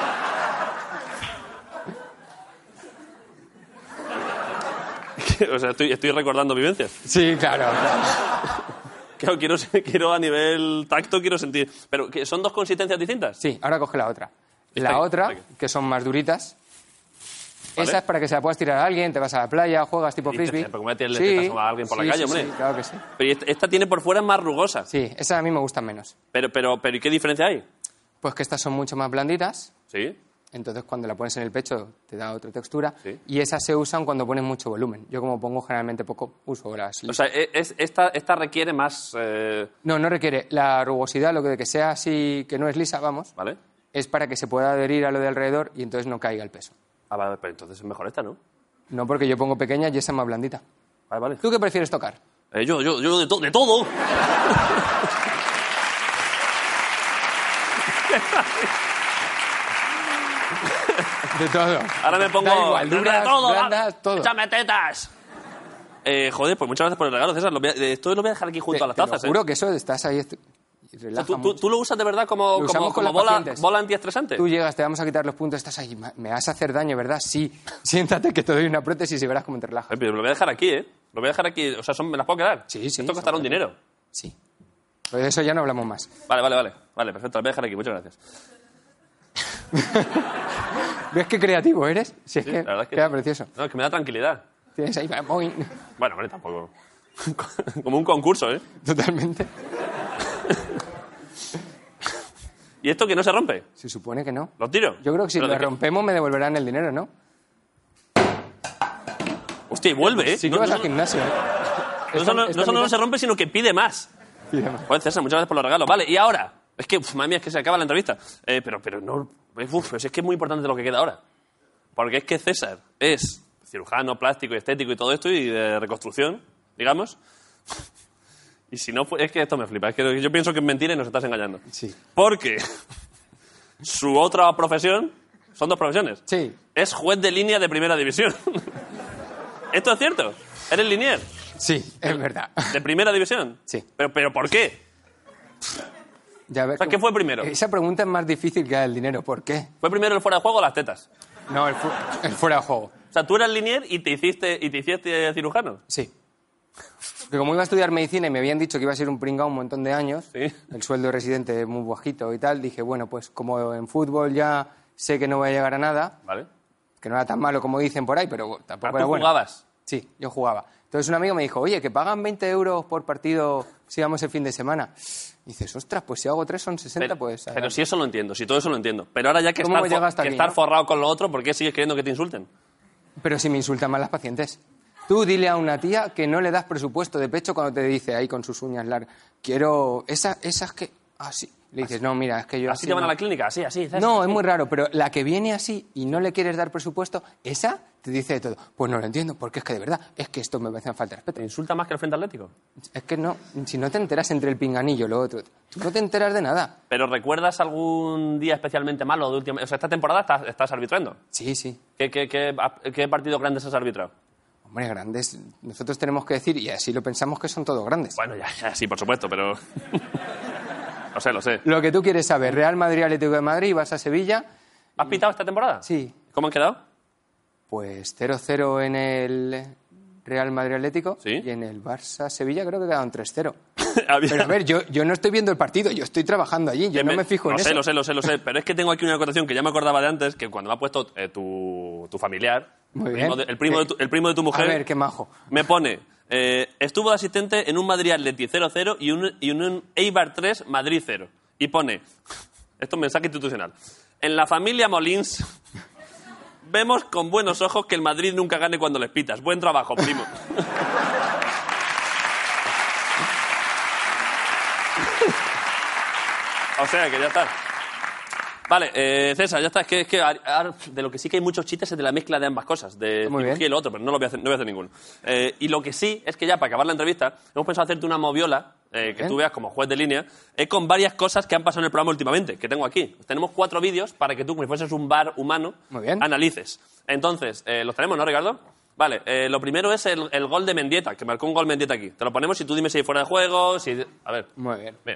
Speaker 1: O sea, estoy, estoy recordando vivencias.
Speaker 9: Sí, claro, claro.
Speaker 1: Claro, quiero, quiero a nivel tacto, quiero sentir... ¿Pero que son dos consistencias distintas?
Speaker 9: Sí, ahora coge la otra.
Speaker 1: Está
Speaker 9: La
Speaker 1: aquí,
Speaker 9: otra,
Speaker 1: está aquí.
Speaker 9: que son más duritas,
Speaker 1: Vale.
Speaker 9: esa es para que se la puedas tirar a alguien, te vas a la playa, juegas tipo
Speaker 1: Dices,
Speaker 9: frisbee.
Speaker 1: pero ¿cómo voy a tirarle tetas a alguien por la
Speaker 9: sí,
Speaker 1: calle,
Speaker 9: sí,
Speaker 1: hombre?
Speaker 9: Sí, claro que sí.
Speaker 1: Pero esta, esta tiene por fuera más rugosa.
Speaker 9: Sí, esas a mí me gustan menos.
Speaker 1: Pero, pero, pero ¿y qué diferencia hay?
Speaker 9: Pues que estas son mucho más blanditas,
Speaker 1: Sí.
Speaker 9: entonces cuando la pones en el pecho te da otra textura.
Speaker 1: Sí.
Speaker 9: Y esas se usan cuando pones mucho volumen. Yo como pongo generalmente poco, uso las...
Speaker 1: O sea, e- es, esta, esta requiere más... eh,
Speaker 9: No, no requiere. La rugosidad, lo que de que sea así, que no es lisa, vamos,
Speaker 1: ¿Vale?
Speaker 9: es para que se pueda adherir a lo de alrededor y entonces no caiga el peso.
Speaker 1: Ah, vale, pero entonces es mejor esta, ¿no?
Speaker 9: No porque yo pongo pequeña y esa es más blandita.
Speaker 1: Vale, vale.
Speaker 9: ¿Tú qué prefieres tocar?
Speaker 1: Eh, yo, yo, yo de, to- de todo.
Speaker 9: De todo.
Speaker 1: Ahora me pongo...
Speaker 9: Da igual, duras,
Speaker 1: de todo,
Speaker 9: blandas,
Speaker 1: va.
Speaker 9: todo.
Speaker 1: ¡Échame tetas! Eh, joder, pues muchas gracias por el regalo, César. Lo voy a- eh, esto lo voy a dejar aquí junto
Speaker 9: Te,
Speaker 1: a las
Speaker 9: te
Speaker 1: tazas,
Speaker 9: lo juro
Speaker 1: ¿eh?
Speaker 9: que eso estás ahí... estu- y
Speaker 1: O sea,
Speaker 9: relaja
Speaker 1: ¿tú, tú,
Speaker 9: mucho.
Speaker 1: tú lo usas de verdad como,
Speaker 9: Lo
Speaker 1: como,
Speaker 9: usamos con
Speaker 1: como
Speaker 9: las
Speaker 1: bola,
Speaker 9: pacientes.
Speaker 1: bola antiestresante?
Speaker 9: Tú llegas, te vamos a quitar los puntos, estás ahí, "Ma- me vas a hacer daño, ¿verdad? Sí. Siéntate que te doy una prótesis y verás cómo te relajas.
Speaker 1: Eh, pero lo voy a dejar aquí, ¿eh? Lo voy a dejar aquí. O sea, son, ¿me las puedo quedar?
Speaker 9: Sí, sí,
Speaker 1: Esto costará un
Speaker 9: son-
Speaker 1: dinero.
Speaker 9: Sí. Pues de eso ya no hablamos más.
Speaker 1: Vale, vale, vale. Vale, perfecto. Las voy a dejar aquí. Muchas gracias.
Speaker 9: ¿Ves qué creativo eres? Si es
Speaker 1: Sí,
Speaker 9: que
Speaker 1: la verdad es que
Speaker 9: queda
Speaker 1: sí.
Speaker 9: precioso.
Speaker 1: No, es que me da tranquilidad.
Speaker 9: Tienes ahí... boing.
Speaker 1: Bueno, hombre, tampoco... como un concurso, ¿eh?
Speaker 9: Totalmente.
Speaker 1: ¿Y esto que no se rompe?
Speaker 9: Se supone que no.
Speaker 1: ¿Lo tiro?
Speaker 9: Yo creo que si
Speaker 1: ¿Pero
Speaker 9: lo
Speaker 1: de qué?
Speaker 9: rompemos me devolverán el dinero, ¿no?
Speaker 1: Hostia, y vuelve, ¿eh?
Speaker 9: Sí que
Speaker 1: no,
Speaker 9: vas
Speaker 1: no,
Speaker 9: al gimnasio, ¿eh?
Speaker 1: no
Speaker 9: Esta-
Speaker 1: solo,
Speaker 9: esta
Speaker 1: no solo no
Speaker 9: mitad-
Speaker 1: se rompe, sino que pide más.
Speaker 9: Pide más.
Speaker 1: Joder, César, muchas gracias por los regalos. Vale, y ahora... Es que, uf, madre mía, es que se acaba la entrevista. Eh, pero, pero no... Uf, pero si es que es muy importante lo que queda ahora. Porque es que César es cirujano, plástico y estético y todo esto, y de reconstrucción, digamos. Y si no, fue- es que esto me flipa. Es que yo pienso que es mentira y nos estás engañando.
Speaker 9: Sí.
Speaker 1: Porque su otra profesión, son dos profesiones,
Speaker 9: Sí.
Speaker 1: es juez de línea de primera división. ¿Esto es cierto? ¿Eres linier
Speaker 9: Sí, es verdad.
Speaker 1: de primera división?
Speaker 9: Sí.
Speaker 1: ¿Pero, pero por qué?
Speaker 9: Ya ves
Speaker 1: O sea, ¿qué
Speaker 9: cómo-
Speaker 1: fue primero?
Speaker 9: Esa pregunta es más difícil que la del dinero. ¿Por qué?
Speaker 1: ¿Fue primero el fuera de juego o las tetas?
Speaker 9: No, el, fu- el fuera de juego.
Speaker 1: O sea, tú eras linier y te hiciste, y te hiciste cirujano.
Speaker 9: Sí. Porque como iba a estudiar medicina y me habían dicho que iba a ser un pringao un montón de años,
Speaker 1: Sí.
Speaker 9: el sueldo de residente muy bajito y tal, dije, bueno, pues como en fútbol ya sé que no voy a llegar a nada,
Speaker 1: ¿Vale?
Speaker 9: que no era tan malo como dicen por ahí, pero tampoco
Speaker 1: Ah,
Speaker 9: era
Speaker 1: ¿tú
Speaker 9: bueno.
Speaker 1: jugabas?
Speaker 9: Sí, yo jugaba. Entonces un amigo me dijo, oye, que pagan veinte euros por partido si vamos el fin de semana. Y dices, ostras, pues si hago tres son sesenta,
Speaker 1: Pero,
Speaker 9: pues...
Speaker 1: pero si eso lo entiendo, si todo eso lo entiendo. Pero ahora ya que
Speaker 9: ¿Cómo
Speaker 1: estar,
Speaker 9: llega
Speaker 1: fo-
Speaker 9: hasta
Speaker 1: que
Speaker 9: aquí,
Speaker 1: estar
Speaker 9: no?
Speaker 1: forrado con lo otro, ¿por qué sigues queriendo que te insulten?
Speaker 9: Pero si me insultan más las pacientes. Tú dile a una tía que no le das presupuesto de pecho cuando te dice ahí con sus uñas largas, quiero esa, esas que... Ah, sí. Le dices, no, mira, es que yo...
Speaker 1: ¿Así te van
Speaker 9: no".
Speaker 1: a la clínica? Así, así. César,
Speaker 9: No,
Speaker 1: así.
Speaker 9: es muy raro, pero la que viene así y no le quieres dar presupuesto, esa te dice de todo. Pues no lo entiendo, porque es que de verdad, es que esto me parece una falta de respeto.
Speaker 1: ¿Te insulta más que el Frente Atlético?
Speaker 9: Es que no, si no te enteras entre el pinganillo y lo otro, tú no te enteras de nada.
Speaker 1: ¿Pero recuerdas algún día especialmente malo de última... O sea, esta temporada estás, estás arbitrando.
Speaker 9: Sí, sí.
Speaker 1: ¿Qué, qué, qué, qué partidos grandes has arbitrado?
Speaker 9: Hombre, grandes, nosotros tenemos que decir, y así lo pensamos, que son todos grandes.
Speaker 1: Bueno, ya, ya, sí, por supuesto, pero... lo sé, lo sé.
Speaker 9: Lo que tú quieres saber, Real Madrid, Atlético de Madrid, vas a Sevilla,
Speaker 1: ¿Has pitado esta temporada?
Speaker 9: sí,
Speaker 1: ¿Cómo han quedado?
Speaker 9: pues cero cero en el Real Madrid Atlético
Speaker 1: Sí.
Speaker 9: y en el Barça Sevilla creo que quedaron tres cero.
Speaker 1: Había-
Speaker 9: Pero a ver, yo, yo no estoy viendo el partido, yo estoy trabajando allí, yo
Speaker 1: Que
Speaker 9: no me fijo
Speaker 1: lo
Speaker 9: en
Speaker 1: sé,
Speaker 9: eso.
Speaker 1: Lo sé, lo sé, lo sé, pero es que tengo aquí una acotación que ya me acordaba de antes, que cuando me ha puesto eh, tu, tu familiar,
Speaker 9: Muy
Speaker 1: el
Speaker 9: bien.
Speaker 1: primo de- el, primo de tu, el primo de tu mujer,
Speaker 9: A ver, qué majo.
Speaker 1: me pone Eh, estuvo de asistente en un Madrid Atleti cero cero y un, y un Eibar tres Madrid cero. Y pone, esto es un mensaje institucional, en la familia Molins vemos con buenos ojos que el Madrid nunca gane cuando les pitas. Buen trabajo, primo. O sea, que ya está. Vale, eh, César, ya está. Es que, es que ahora, de lo que sí que hay muchos chistes es de la mezcla de ambas cosas, de
Speaker 9: Muy bien.
Speaker 1: cirugía y lo otro, pero no lo voy a hacer, no voy a hacer ninguno. Eh, y lo que sí es que ya, para acabar la entrevista, hemos pensado hacerte una moviola, eh, que tú veas como juez de línea, eh, con varias cosas que han pasado en el programa últimamente, que tengo aquí. Tenemos cuatro vídeos para que tú, como si fueses un bar humano,
Speaker 9: Muy bien.
Speaker 1: analices. Entonces, eh, ¿los tenemos, no, Ricardo? Vale, eh, lo primero es el, el gol de Mendieta, que marcó un gol Mendieta aquí. Te lo ponemos y tú dime si hay fuera de juego, si... A ver.
Speaker 9: Muy bien.
Speaker 1: Bien.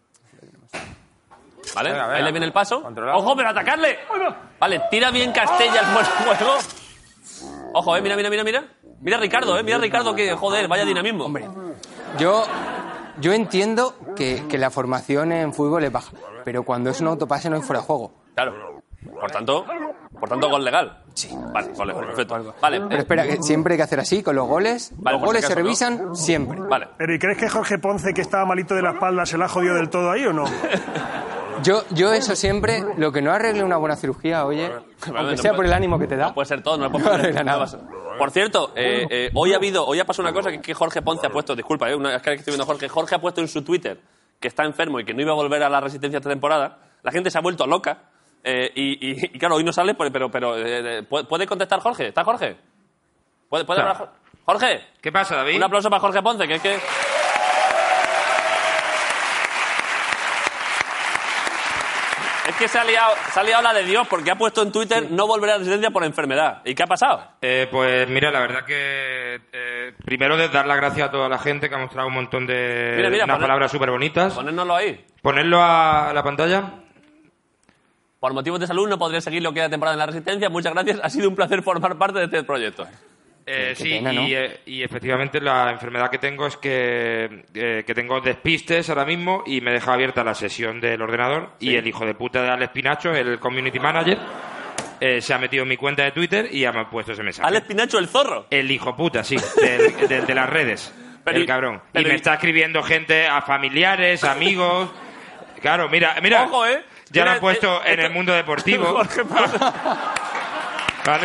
Speaker 1: ¿Vale?
Speaker 10: Venga, venga.
Speaker 1: Ahí le viene el paso.
Speaker 10: Controlado.
Speaker 1: ¡Ojo, pero atacarle! Vale, tira bien Castella el buen juego. Ojo, eh, mira, mira, mira, mira. Mira a Ricardo, eh, mira a Ricardo que, joder, vaya dinamismo.
Speaker 9: Hombre, yo, yo entiendo que, que la formación en fútbol es baja, pero cuando es un autopase no hay fuera de juego.
Speaker 1: Claro. Por tanto, por tanto, gol legal.
Speaker 9: Sí.
Speaker 1: Vale, gol legal, perfecto. Vale,
Speaker 9: Pero espera, que siempre hay que hacer así, con los goles.
Speaker 1: Vale,
Speaker 9: los
Speaker 1: por si
Speaker 9: goles
Speaker 1: acaso,
Speaker 9: se
Speaker 1: ¿no?
Speaker 9: revisan siempre.
Speaker 1: vale.
Speaker 2: Pero ¿y crees que Jorge Ponce, que estaba malito de la espalda, se la ha jodido del todo ahí o no?
Speaker 9: Yo, yo eso siempre, lo que no arregle una buena cirugía, oye, aunque sea por el ánimo que te da,
Speaker 1: No puede ser todo, no le puedo
Speaker 9: no
Speaker 1: poner
Speaker 9: arregla nada.
Speaker 1: Por cierto, eh, eh, hoy ha habido, hoy ha pasado una cosa que, que Jorge Ponce ha puesto, disculpa, eh, una, es que estoy viendo a Jorge, Jorge ha puesto en su Twitter que está enfermo y que no iba a volver a la Resistencia esta temporada. La gente se ha vuelto loca eh, y, y, y claro, hoy no sale, pero, pero eh, ¿puede contestar Jorge? ¿Está Jorge? ¿Puede, puede hablar Jorge? Jorge,
Speaker 10: ¿Qué pasa, David?
Speaker 1: un aplauso para Jorge Ponce, que es que... Es que se ha liado, se ha liado la de Dios porque ha puesto en Twitter no volver a la Resistencia por enfermedad. ¿Y qué ha pasado?
Speaker 10: Eh, pues mira, la verdad que eh, primero de dar las gracias a toda la gente que ha mostrado un montón de
Speaker 1: Mira, mira,
Speaker 10: unas
Speaker 1: poner-
Speaker 10: palabras súper bonitas.
Speaker 1: Ponérnoslo ahí.
Speaker 10: Ponerlo a, a la pantalla.
Speaker 1: Por motivos de salud no podré seguir lo que queda de temporada en la Resistencia. Muchas gracias. Ha sido un placer formar parte de este proyecto.
Speaker 10: Eh,
Speaker 9: Qué
Speaker 10: sí,
Speaker 9: pena, ¿no?
Speaker 10: y, eh, y efectivamente la enfermedad que tengo es que, eh, que tengo despistes ahora mismo y me deja abierta la sesión del ordenador y el hijo de puta de Alex Pinacho, el community manager, eh, se ha metido en mi cuenta de Twitter y ha puesto ese mensaje.
Speaker 1: Alex Pinacho, el zorro.
Speaker 10: El hijo puta, sí, del- de, de las redes.
Speaker 1: Pero
Speaker 10: el
Speaker 1: y-
Speaker 10: cabrón.
Speaker 1: pero
Speaker 10: y me
Speaker 1: y-
Speaker 10: está escribiendo gente, a familiares, amigos. Claro, mira, mira.
Speaker 1: Ojo, ¿eh?
Speaker 10: Ya
Speaker 1: Mira,
Speaker 10: lo han puesto
Speaker 1: eh,
Speaker 10: en
Speaker 1: esto-
Speaker 10: el mundo deportivo.
Speaker 1: Jorge Ponce.
Speaker 10: ¿Vale?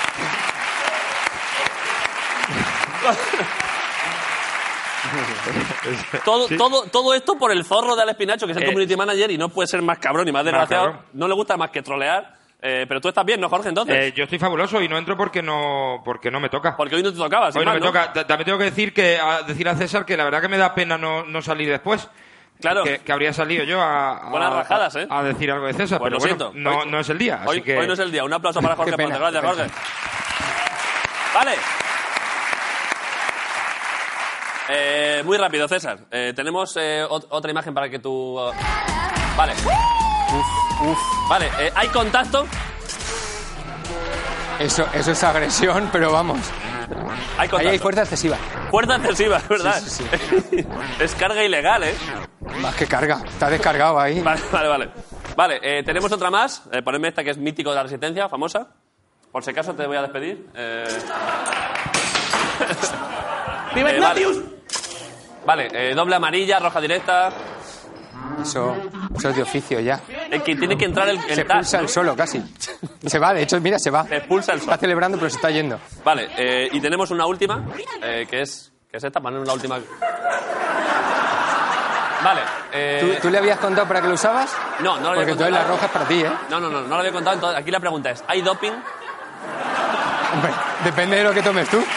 Speaker 1: todo, todo, todo esto por el zorro de Alex Pinacho, que es el
Speaker 10: Eh,
Speaker 1: community manager y no puede ser más cabrón y más desgraciado.
Speaker 10: cabrón.
Speaker 1: No le gusta más que trolear. Eh, pero tú estás bien, ¿no, Jorge, entonces?
Speaker 10: Eh, yo estoy fabuloso y no entro porque no porque no me toca.
Speaker 1: Porque hoy no te tocaba, sin
Speaker 10: Hoy no
Speaker 1: más,
Speaker 10: me toca. Ta- También tengo que decir que a, decir a César que la verdad que me da pena no, no salir después.
Speaker 1: Claro.
Speaker 10: Que, que habría salido yo a, a-
Speaker 1: Buenas rajadas, ¿eh?
Speaker 10: a decir algo de César,
Speaker 1: Pues
Speaker 10: pero
Speaker 1: lo
Speaker 10: bueno,
Speaker 1: siento.
Speaker 10: no,
Speaker 1: Hoy-
Speaker 10: no es el día.
Speaker 1: Hoy,
Speaker 10: así que...
Speaker 1: hoy no es el día. Un aplauso para Jorge
Speaker 9: Qué pena,
Speaker 1: Ponce. Gracias,
Speaker 9: qué
Speaker 1: Jorge. Vale. Eh, muy rápido, César. Eh, tenemos eh, ot- otra imagen para que tú... uh, Vale. Vale, eh, hay contacto.
Speaker 9: Eso, eso es agresión, pero vamos.
Speaker 1: Hay
Speaker 9: Ahí
Speaker 1: contacto.
Speaker 9: hay fuerza excesiva.
Speaker 1: Fuerza excesiva, ¿verdad?
Speaker 9: Sí,
Speaker 1: Es carga ilegal, ¿eh?
Speaker 9: Más que carga. Está descargado ahí.
Speaker 1: Vale, vale, vale. Vale, eh, tenemos otra más. Eh, ponedme esta que es mítico de la Resistencia, famosa. Por si acaso te voy a despedir. Eh... eh, vale, vale eh, doble amarilla, roja directa.
Speaker 9: Eso, eso es de oficio ya.
Speaker 1: Es que tiene que entrar el, el
Speaker 9: Se
Speaker 1: tag,
Speaker 9: expulsa
Speaker 1: ¿no?
Speaker 9: el solo casi. Se va, de hecho, mira, se va.
Speaker 1: Se expulsa el
Speaker 9: Está
Speaker 1: sol.
Speaker 9: celebrando, pero se está yendo.
Speaker 1: Vale, eh, y tenemos una última, eh, que es que es esta, ponemos la última. Vale. Eh,
Speaker 9: ¿Tú, tú le habías contado para qué lo usabas?
Speaker 1: No, no lo había
Speaker 9: Porque entonces
Speaker 1: contado.
Speaker 9: la roja es para ti, ¿eh?
Speaker 1: No, no, no, no lo había contado. Entonces, aquí la pregunta es, ¿hay doping?
Speaker 9: Hombre, depende de lo que tomes tú.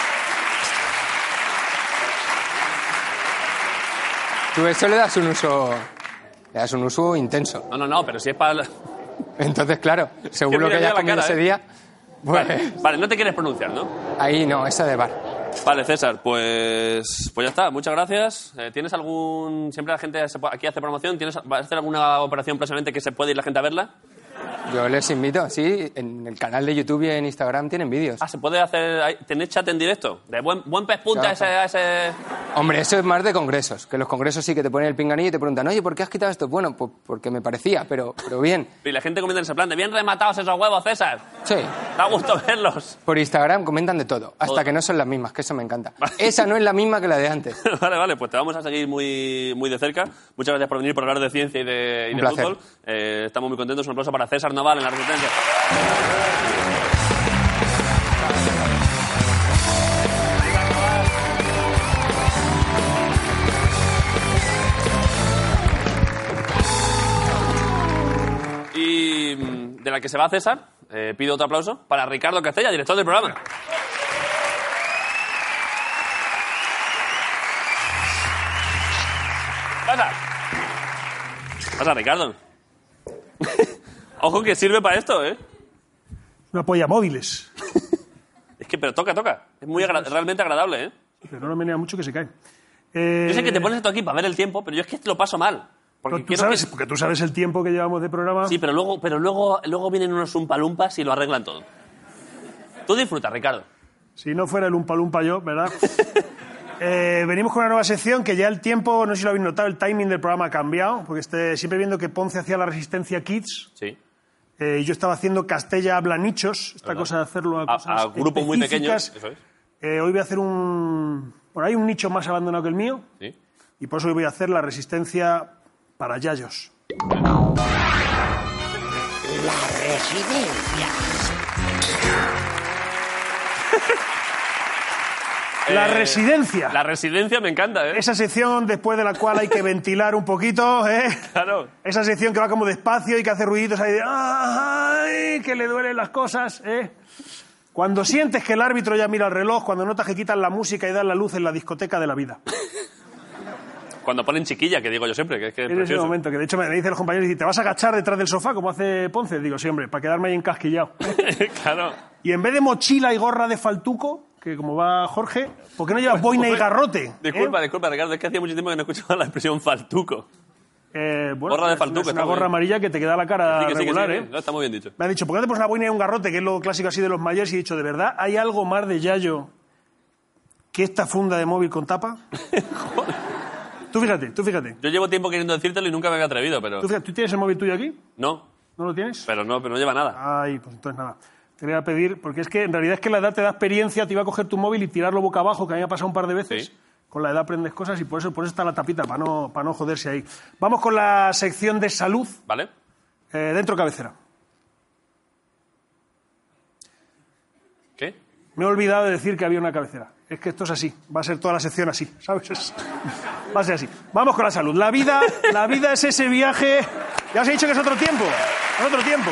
Speaker 9: Tú eso le das un uso... Le das un uso intenso.
Speaker 1: No, no, no, pero si es para...
Speaker 9: Entonces, claro, seguro
Speaker 1: mira,
Speaker 9: que hayas
Speaker 1: mira la
Speaker 9: comido
Speaker 1: cara,
Speaker 9: ese
Speaker 1: ¿eh?
Speaker 9: día... Pues
Speaker 1: Vale, vale, no te quieres pronunciar, ¿no?
Speaker 9: ahí no, esa de bar.
Speaker 1: Vale, César, pues pues ya está. Muchas gracias. Eh, ¿Tienes algún... Siempre la gente se puede- aquí hace promoción. ¿Tienes, ¿Vas a hacer alguna operación próximamente que se puede ir la gente a verla?
Speaker 9: Yo les invito, sí, en el canal de YouTube y en Instagram tienen vídeos.
Speaker 1: Ah, ¿se puede hacer, ahí- tener chat en directo? De buen, buen pez punta
Speaker 9: Claro.
Speaker 1: ese, ese...
Speaker 9: Hombre, eso es más de congresos, que los congresos sí que te ponen el pinganillo y te preguntan, oye, ¿por qué has quitado esto? Bueno, pues porque me parecía, pero, pero bien.
Speaker 1: Y la gente comenta en ese plan de bien rematados esos huevos, César.
Speaker 9: Sí.
Speaker 1: Da gusto verlos.
Speaker 9: Por Instagram comentan de todo, hasta
Speaker 1: Todo.
Speaker 9: que no son las mismas, que eso me encanta. Esa no es la misma que la de antes.
Speaker 1: Vale, vale, pues te vamos a seguir muy, muy de cerca. Muchas gracias por venir, por hablar de ciencia y de, y
Speaker 9: Un
Speaker 1: de
Speaker 9: placer.
Speaker 1: fútbol. Eh, estamos muy contentos. Un aplauso para César Noval en la Resistencia. Y mm, de la que se va César, eh, pido otro aplauso para Ricardo Castella, director del programa. Pasa. Pasa, Ricardo. Ojo que sirve para esto, ¿eh?
Speaker 2: Una polla móviles.
Speaker 1: Es que, pero toca, toca. Es muy agra- realmente agradable, ¿eh?
Speaker 2: Pero no lo menea mucho que se cae. Eh,
Speaker 1: Yo sé que te pones esto aquí para ver el tiempo, pero yo es que lo paso mal. Porque
Speaker 2: Pero tú
Speaker 1: quiero
Speaker 2: sabes,
Speaker 1: que-
Speaker 2: porque tú sabes el tiempo que llevamos de programa.
Speaker 1: Sí, pero luego, pero luego, luego vienen unos umpalumpas y lo arreglan todo. Tú disfruta, Ricardo.
Speaker 2: Si no fuera el Umpa Lumpa yo, ¿verdad? Eh, venimos con una nueva sección que ya el tiempo, no sé si lo habéis notado, el timing del programa ha cambiado, porque este, siempre viendo que Ponce hacía la Resistencia Kids,
Speaker 1: Sí.
Speaker 2: eh, yo estaba haciendo Castella habla nichos, esta
Speaker 1: ¿Verdad?
Speaker 2: cosa de hacerlo a,
Speaker 1: A,
Speaker 2: cosas
Speaker 1: a grupos muy
Speaker 2: específicas.
Speaker 1: pequeños. Eso es.
Speaker 2: Eh, hoy voy a hacer un... Bueno, hay un nicho más abandonado que el mío,
Speaker 1: Sí.
Speaker 2: y por eso hoy voy a hacer la Resistencia para yayos. La
Speaker 1: Eh,
Speaker 2: residencia.
Speaker 1: La residencia me encanta, ¿eh?
Speaker 2: Esa sección después de la cual hay que ventilar un poquito, ¿eh?
Speaker 1: Claro.
Speaker 2: Esa sección que va como despacio y que hace ruiditos ahí de ¡ay! Que le duelen las cosas, ¿eh? Cuando sientes que el árbitro ya mira el reloj, cuando notas que quitan la música y dan la luz en la discoteca de la vida.
Speaker 1: Cuando ponen chiquilla, que digo yo siempre, que es que es
Speaker 2: En ese
Speaker 1: precioso.
Speaker 2: momento, que de hecho me dicen los compañeros, y ¿te vas a agachar detrás del sofá como hace Ponce? Digo, sí, hombre, para quedarme ahí encasquillado.
Speaker 1: Claro.
Speaker 2: Y en vez de mochila y gorra de faltuco, que como va Jorge, ¿por qué no llevas boina y garrote?
Speaker 1: Disculpa,
Speaker 2: ¿eh?
Speaker 1: disculpa, Ricardo, es que hacía mucho tiempo que no escuchaba la expresión faltuco.
Speaker 2: Eh, bueno,
Speaker 1: Gorra de
Speaker 2: es-
Speaker 1: faltuco,
Speaker 2: es
Speaker 1: está
Speaker 2: una
Speaker 1: muy
Speaker 2: gorra
Speaker 1: bien.
Speaker 2: amarilla que te queda la cara
Speaker 1: Sí, que sí, que sí,
Speaker 2: regular,
Speaker 1: que
Speaker 2: ¿eh?
Speaker 1: sí. No, está muy bien dicho.
Speaker 2: Me ha dicho, ¿por qué no te pones una boina y un garrote? Que es lo clásico así de los mayores. Y he dicho, ¿de verdad hay algo más de yayo que esta funda de móvil con tapa? Tú fíjate, tú fíjate.
Speaker 1: Yo llevo tiempo queriendo decírtelo y nunca me había atrevido, pero...
Speaker 2: Tú fíjate, ¿tú tienes el móvil tuyo aquí?
Speaker 1: No,
Speaker 2: ¿No lo tienes?
Speaker 1: pero no, pero no lleva nada.
Speaker 2: Ay, pues entonces nada. Te voy a pedir, porque es que en realidad es que la edad te da experiencia, te iba a coger tu móvil y tirarlo boca abajo, que a mí me ha pasado un par de veces.
Speaker 1: Sí.
Speaker 2: Con la edad aprendes cosas y por eso, por eso está la tapita, para no, para no joderse ahí. Vamos con la sección de salud,
Speaker 1: ¿Vale?
Speaker 2: eh, dentro cabecera.
Speaker 1: ¿Qué?
Speaker 2: Me he olvidado de decir que había una cabecera. Es que esto es así. Va a ser toda la sección así, ¿sabes? Es- Va a ser así. Vamos con la salud. La vida, la vida es ese viaje... Ya os he dicho que es otro tiempo. Es otro tiempo.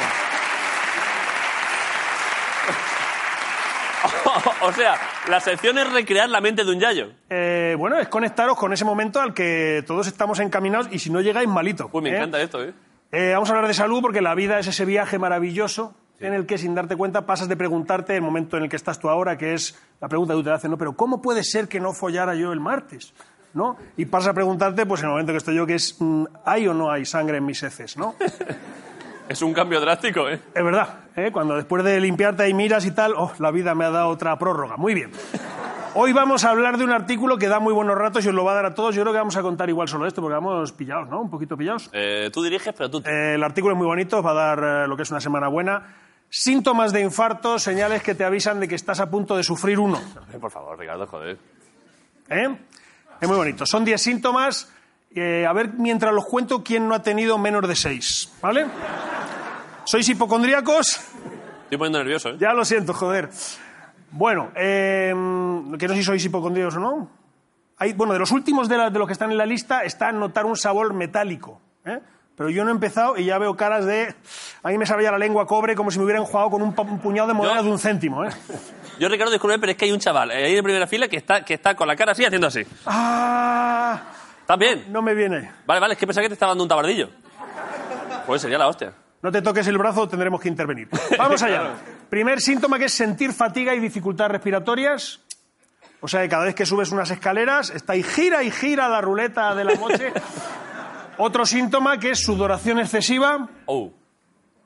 Speaker 1: O sea, la sección es recrear la mente de un yayo.
Speaker 2: Eh, bueno, es conectaros con ese momento al que todos estamos encaminados y si no llegáis, malito.
Speaker 1: Uy, me
Speaker 2: ¿eh?
Speaker 1: encanta esto, ¿eh?
Speaker 2: Eh, vamos a hablar de salud porque la vida es ese viaje maravilloso en el que, sin darte cuenta, pasas de preguntarte el momento en el que estás tú ahora, que es la pregunta que tú te haces, ¿no? Pero ¿cómo puede ser que no follara yo el martes? ¿No? Y pasas a preguntarte, pues en el momento que estoy yo, que es, mm, ¿hay o no hay sangre en mis heces? ¿No?
Speaker 1: Es un cambio drástico, ¿eh?
Speaker 2: Es verdad, ¿eh? Cuando después de limpiarte ahí miras y tal, oh, la vida me ha dado otra prórroga. Muy bien. Hoy vamos a hablar de un artículo que da muy buenos ratos y os lo va a dar a todos. Yo creo que vamos a contar igual solo esto, porque vamos pillados, ¿no? Un poquito pillados.
Speaker 1: Eh, tú diriges, pero tú...
Speaker 2: Eh, el artículo es muy bonito, os va a dar eh, lo que es una semana buena. Síntomas de infarto, señales que te avisan de que estás a punto de sufrir uno.
Speaker 1: Eh, Por favor, Ricardo, joder.
Speaker 2: ¿Eh? Es muy bonito. Son diez síntomas. Eh, a ver, mientras los cuento, ¿quién no ha tenido menos de seis? ¿Vale? ¿Sois hipocondríacos?
Speaker 1: Estoy poniendo nervioso, ¿eh?
Speaker 2: Ya lo siento, joder. Bueno, eh, que no sé si sois hipocondríacos o no. Hay, bueno, de los últimos de, la- de los que están en la lista está notar un sabor metálico. ¿eh? Pero yo no he empezado y ya veo caras de... A mí me sabía la lengua a cobre como si me hubieran jugado con un, pa- un puñado de moneda
Speaker 1: Yo-
Speaker 2: de un céntimo. ¿eh?
Speaker 1: Yo, Ricardo, disculpe, pero es que hay un chaval eh, ahí en primera fila que está, que está con la cara así haciendo así.
Speaker 2: ¡Ah!
Speaker 1: ¿Estás bien?
Speaker 2: No me viene.
Speaker 1: Vale, vale, es que pensaba que te estaba dando un tabardillo. Pues sería la hostia.
Speaker 2: No te toques el brazo, tendremos que intervenir. Vamos allá. Primer síntoma, que es sentir fatiga y dificultades respiratorias. O sea, que cada vez que subes unas escaleras, está ahí gira y gira la ruleta de la noche. Otro síntoma, que es sudoración excesiva.
Speaker 1: Oh.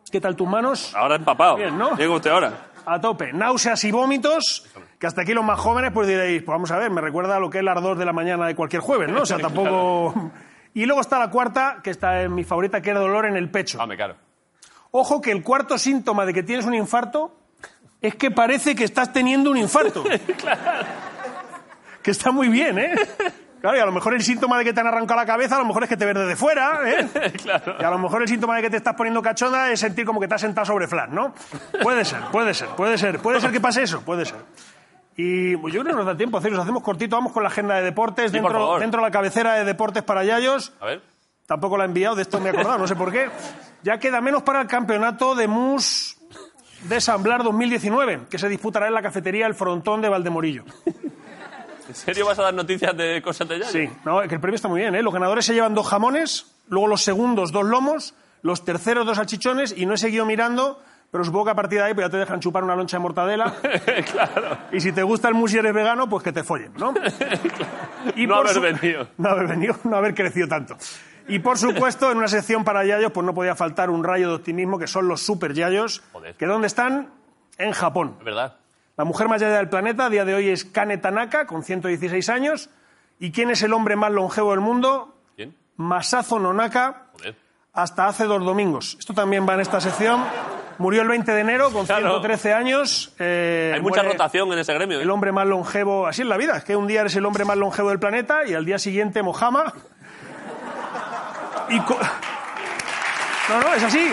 Speaker 2: ¿Qué tal tus manos?
Speaker 1: Ahora empapado.
Speaker 2: Bien, ¿no?
Speaker 1: Llega usted ahora.
Speaker 2: A tope. Náuseas y vómitos, que hasta aquí los más jóvenes pues diréis, pues vamos a ver, me recuerda a lo que es las dos de la mañana de cualquier jueves, ¿no? O sea, tampoco... Claro. Y luego está la cuarta, que está en mi favorita, que era dolor en el pecho.
Speaker 1: Ah, me claro.
Speaker 2: Ojo que el cuarto síntoma de que tienes un infarto es que parece que estás teniendo un infarto.
Speaker 1: Claro.
Speaker 2: Que está muy bien, ¿eh? Claro, y a lo mejor el síntoma de que te han arrancado la cabeza, a lo mejor es que te ves desde fuera, ¿eh?
Speaker 1: Claro.
Speaker 2: Y a lo mejor el síntoma de que te estás poniendo cachonda es sentir como que te has sentado sobre Flash, ¿no? Puede ser, puede ser, puede ser. Puede ser que pase eso, puede ser. Y pues, yo creo que nos da tiempo a hacer, nos hacemos cortito, vamos con la agenda de deportes.
Speaker 1: Sí,
Speaker 2: dentro, dentro de la cabecera de deportes para Yayos.
Speaker 1: A ver.
Speaker 2: Tampoco la he enviado, de esto me he acordado, no sé por qué. Ya queda menos para el campeonato de mus de San Blas dos mil diecinueve, que se disputará en la cafetería El Frontón de Valdemorillo.
Speaker 1: ¿En serio vas a dar noticias de cosas de Yayo?
Speaker 2: Sí, no, que el premio está muy bien, ¿eh? Los ganadores se llevan dos jamones, luego los segundos dos lomos, los terceros dos salchichones, y no he seguido mirando, pero supongo que a partir de ahí pues ya te dejan chupar una loncha de mortadela.
Speaker 1: Claro.
Speaker 2: Y si te gusta el mus y eres vegano, pues que te follen, ¿no?
Speaker 1: Claro.
Speaker 2: Y
Speaker 1: no
Speaker 2: por
Speaker 1: haber
Speaker 2: su...
Speaker 1: venido.
Speaker 2: No haber venido, no haber crecido tanto. Y por supuesto, en una sección para Yayos, pues no podía faltar un rayo de optimismo, que son los super Yayos.
Speaker 1: Joder.
Speaker 2: Que ¿dónde están? En Japón.
Speaker 1: Es verdad.
Speaker 2: La mujer más yaya del planeta a día de hoy es Kane Tanaka, con ciento dieciséis años. ¿Y quién es el hombre más longevo del mundo?
Speaker 1: ¿Quién?
Speaker 2: Masazo Nonaka,
Speaker 1: Joder.
Speaker 2: hasta hace dos domingos. Esto también va en esta sección. Murió el veinte de enero con
Speaker 1: Claro.
Speaker 2: ciento trece años. Eh,
Speaker 1: Hay mucha
Speaker 2: muere
Speaker 1: rotación en ese gremio. ¿eh?
Speaker 2: el hombre más longevo, así es la vida, es que un día eres el hombre más longevo del planeta y al día siguiente Mojama. Y co- no, no, es así.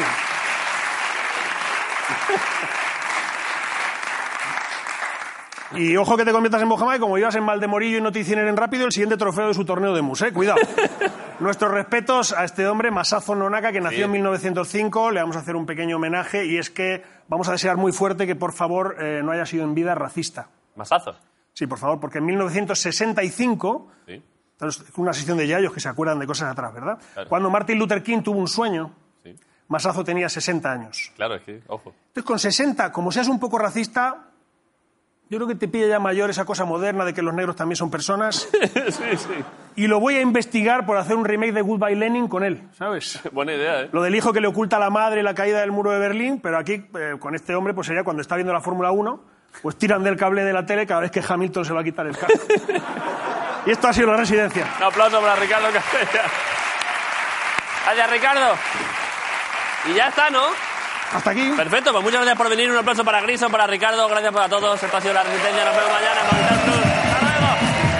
Speaker 2: Y ojo que te conviertas en Mojama y como ibas en Valdemorillo y no te hicieron en rápido, el siguiente trofeo de su torneo de mus, ¿eh? Cuidado. Nuestros respetos a este hombre, Masazo Nonaka, que nació
Speaker 1: Sí.
Speaker 2: en mil novecientos cinco. Le vamos a hacer un pequeño homenaje y es que vamos a desear muy fuerte que, por favor, eh, no haya sido en vida racista.
Speaker 1: Masazo.
Speaker 2: Sí, por favor, porque en mil novecientos sesenta y cinco,
Speaker 1: Sí.
Speaker 2: entonces, una sesión de yayos que se acuerdan de cosas atrás, ¿verdad?
Speaker 1: Claro.
Speaker 2: Cuando Martin Luther King tuvo un sueño,
Speaker 1: Sí.
Speaker 2: Masazo tenía sesenta años.
Speaker 1: Claro, es que, ojo.
Speaker 2: Entonces, con sesenta, como seas un poco racista, yo creo que te pilla ya mayor esa cosa moderna de que los negros también son personas.
Speaker 1: Sí, sí.
Speaker 2: Y lo voy a investigar por hacer un remake de Goodbye Lenin con él, ¿sabes?
Speaker 1: Buena idea, ¿eh?
Speaker 2: Lo del hijo que le oculta a la madre la caída del muro de Berlín, pero aquí, eh, con este hombre, pues sería cuando está viendo la Fórmula uno, pues tiran del cable de la tele cada vez que Hamilton se va a quitar el casco. Y esto ha sido La Residencia.
Speaker 1: Un aplauso para Ricardo Castella. Gracias, Ricardo. Y ya está, ¿no?
Speaker 2: Hasta aquí.
Speaker 1: Perfecto, pues muchas gracias por venir. Un aplauso para Grison, para Ricardo. Gracias para todos. Esto ha sido La Resistencia. Nos vemos mañana. Movistar Plus. ¡Hasta luego!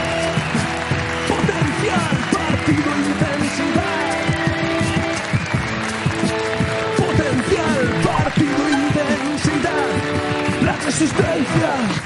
Speaker 8: Potencial partido intensidad. Potencial partido intensidad. La resistencia.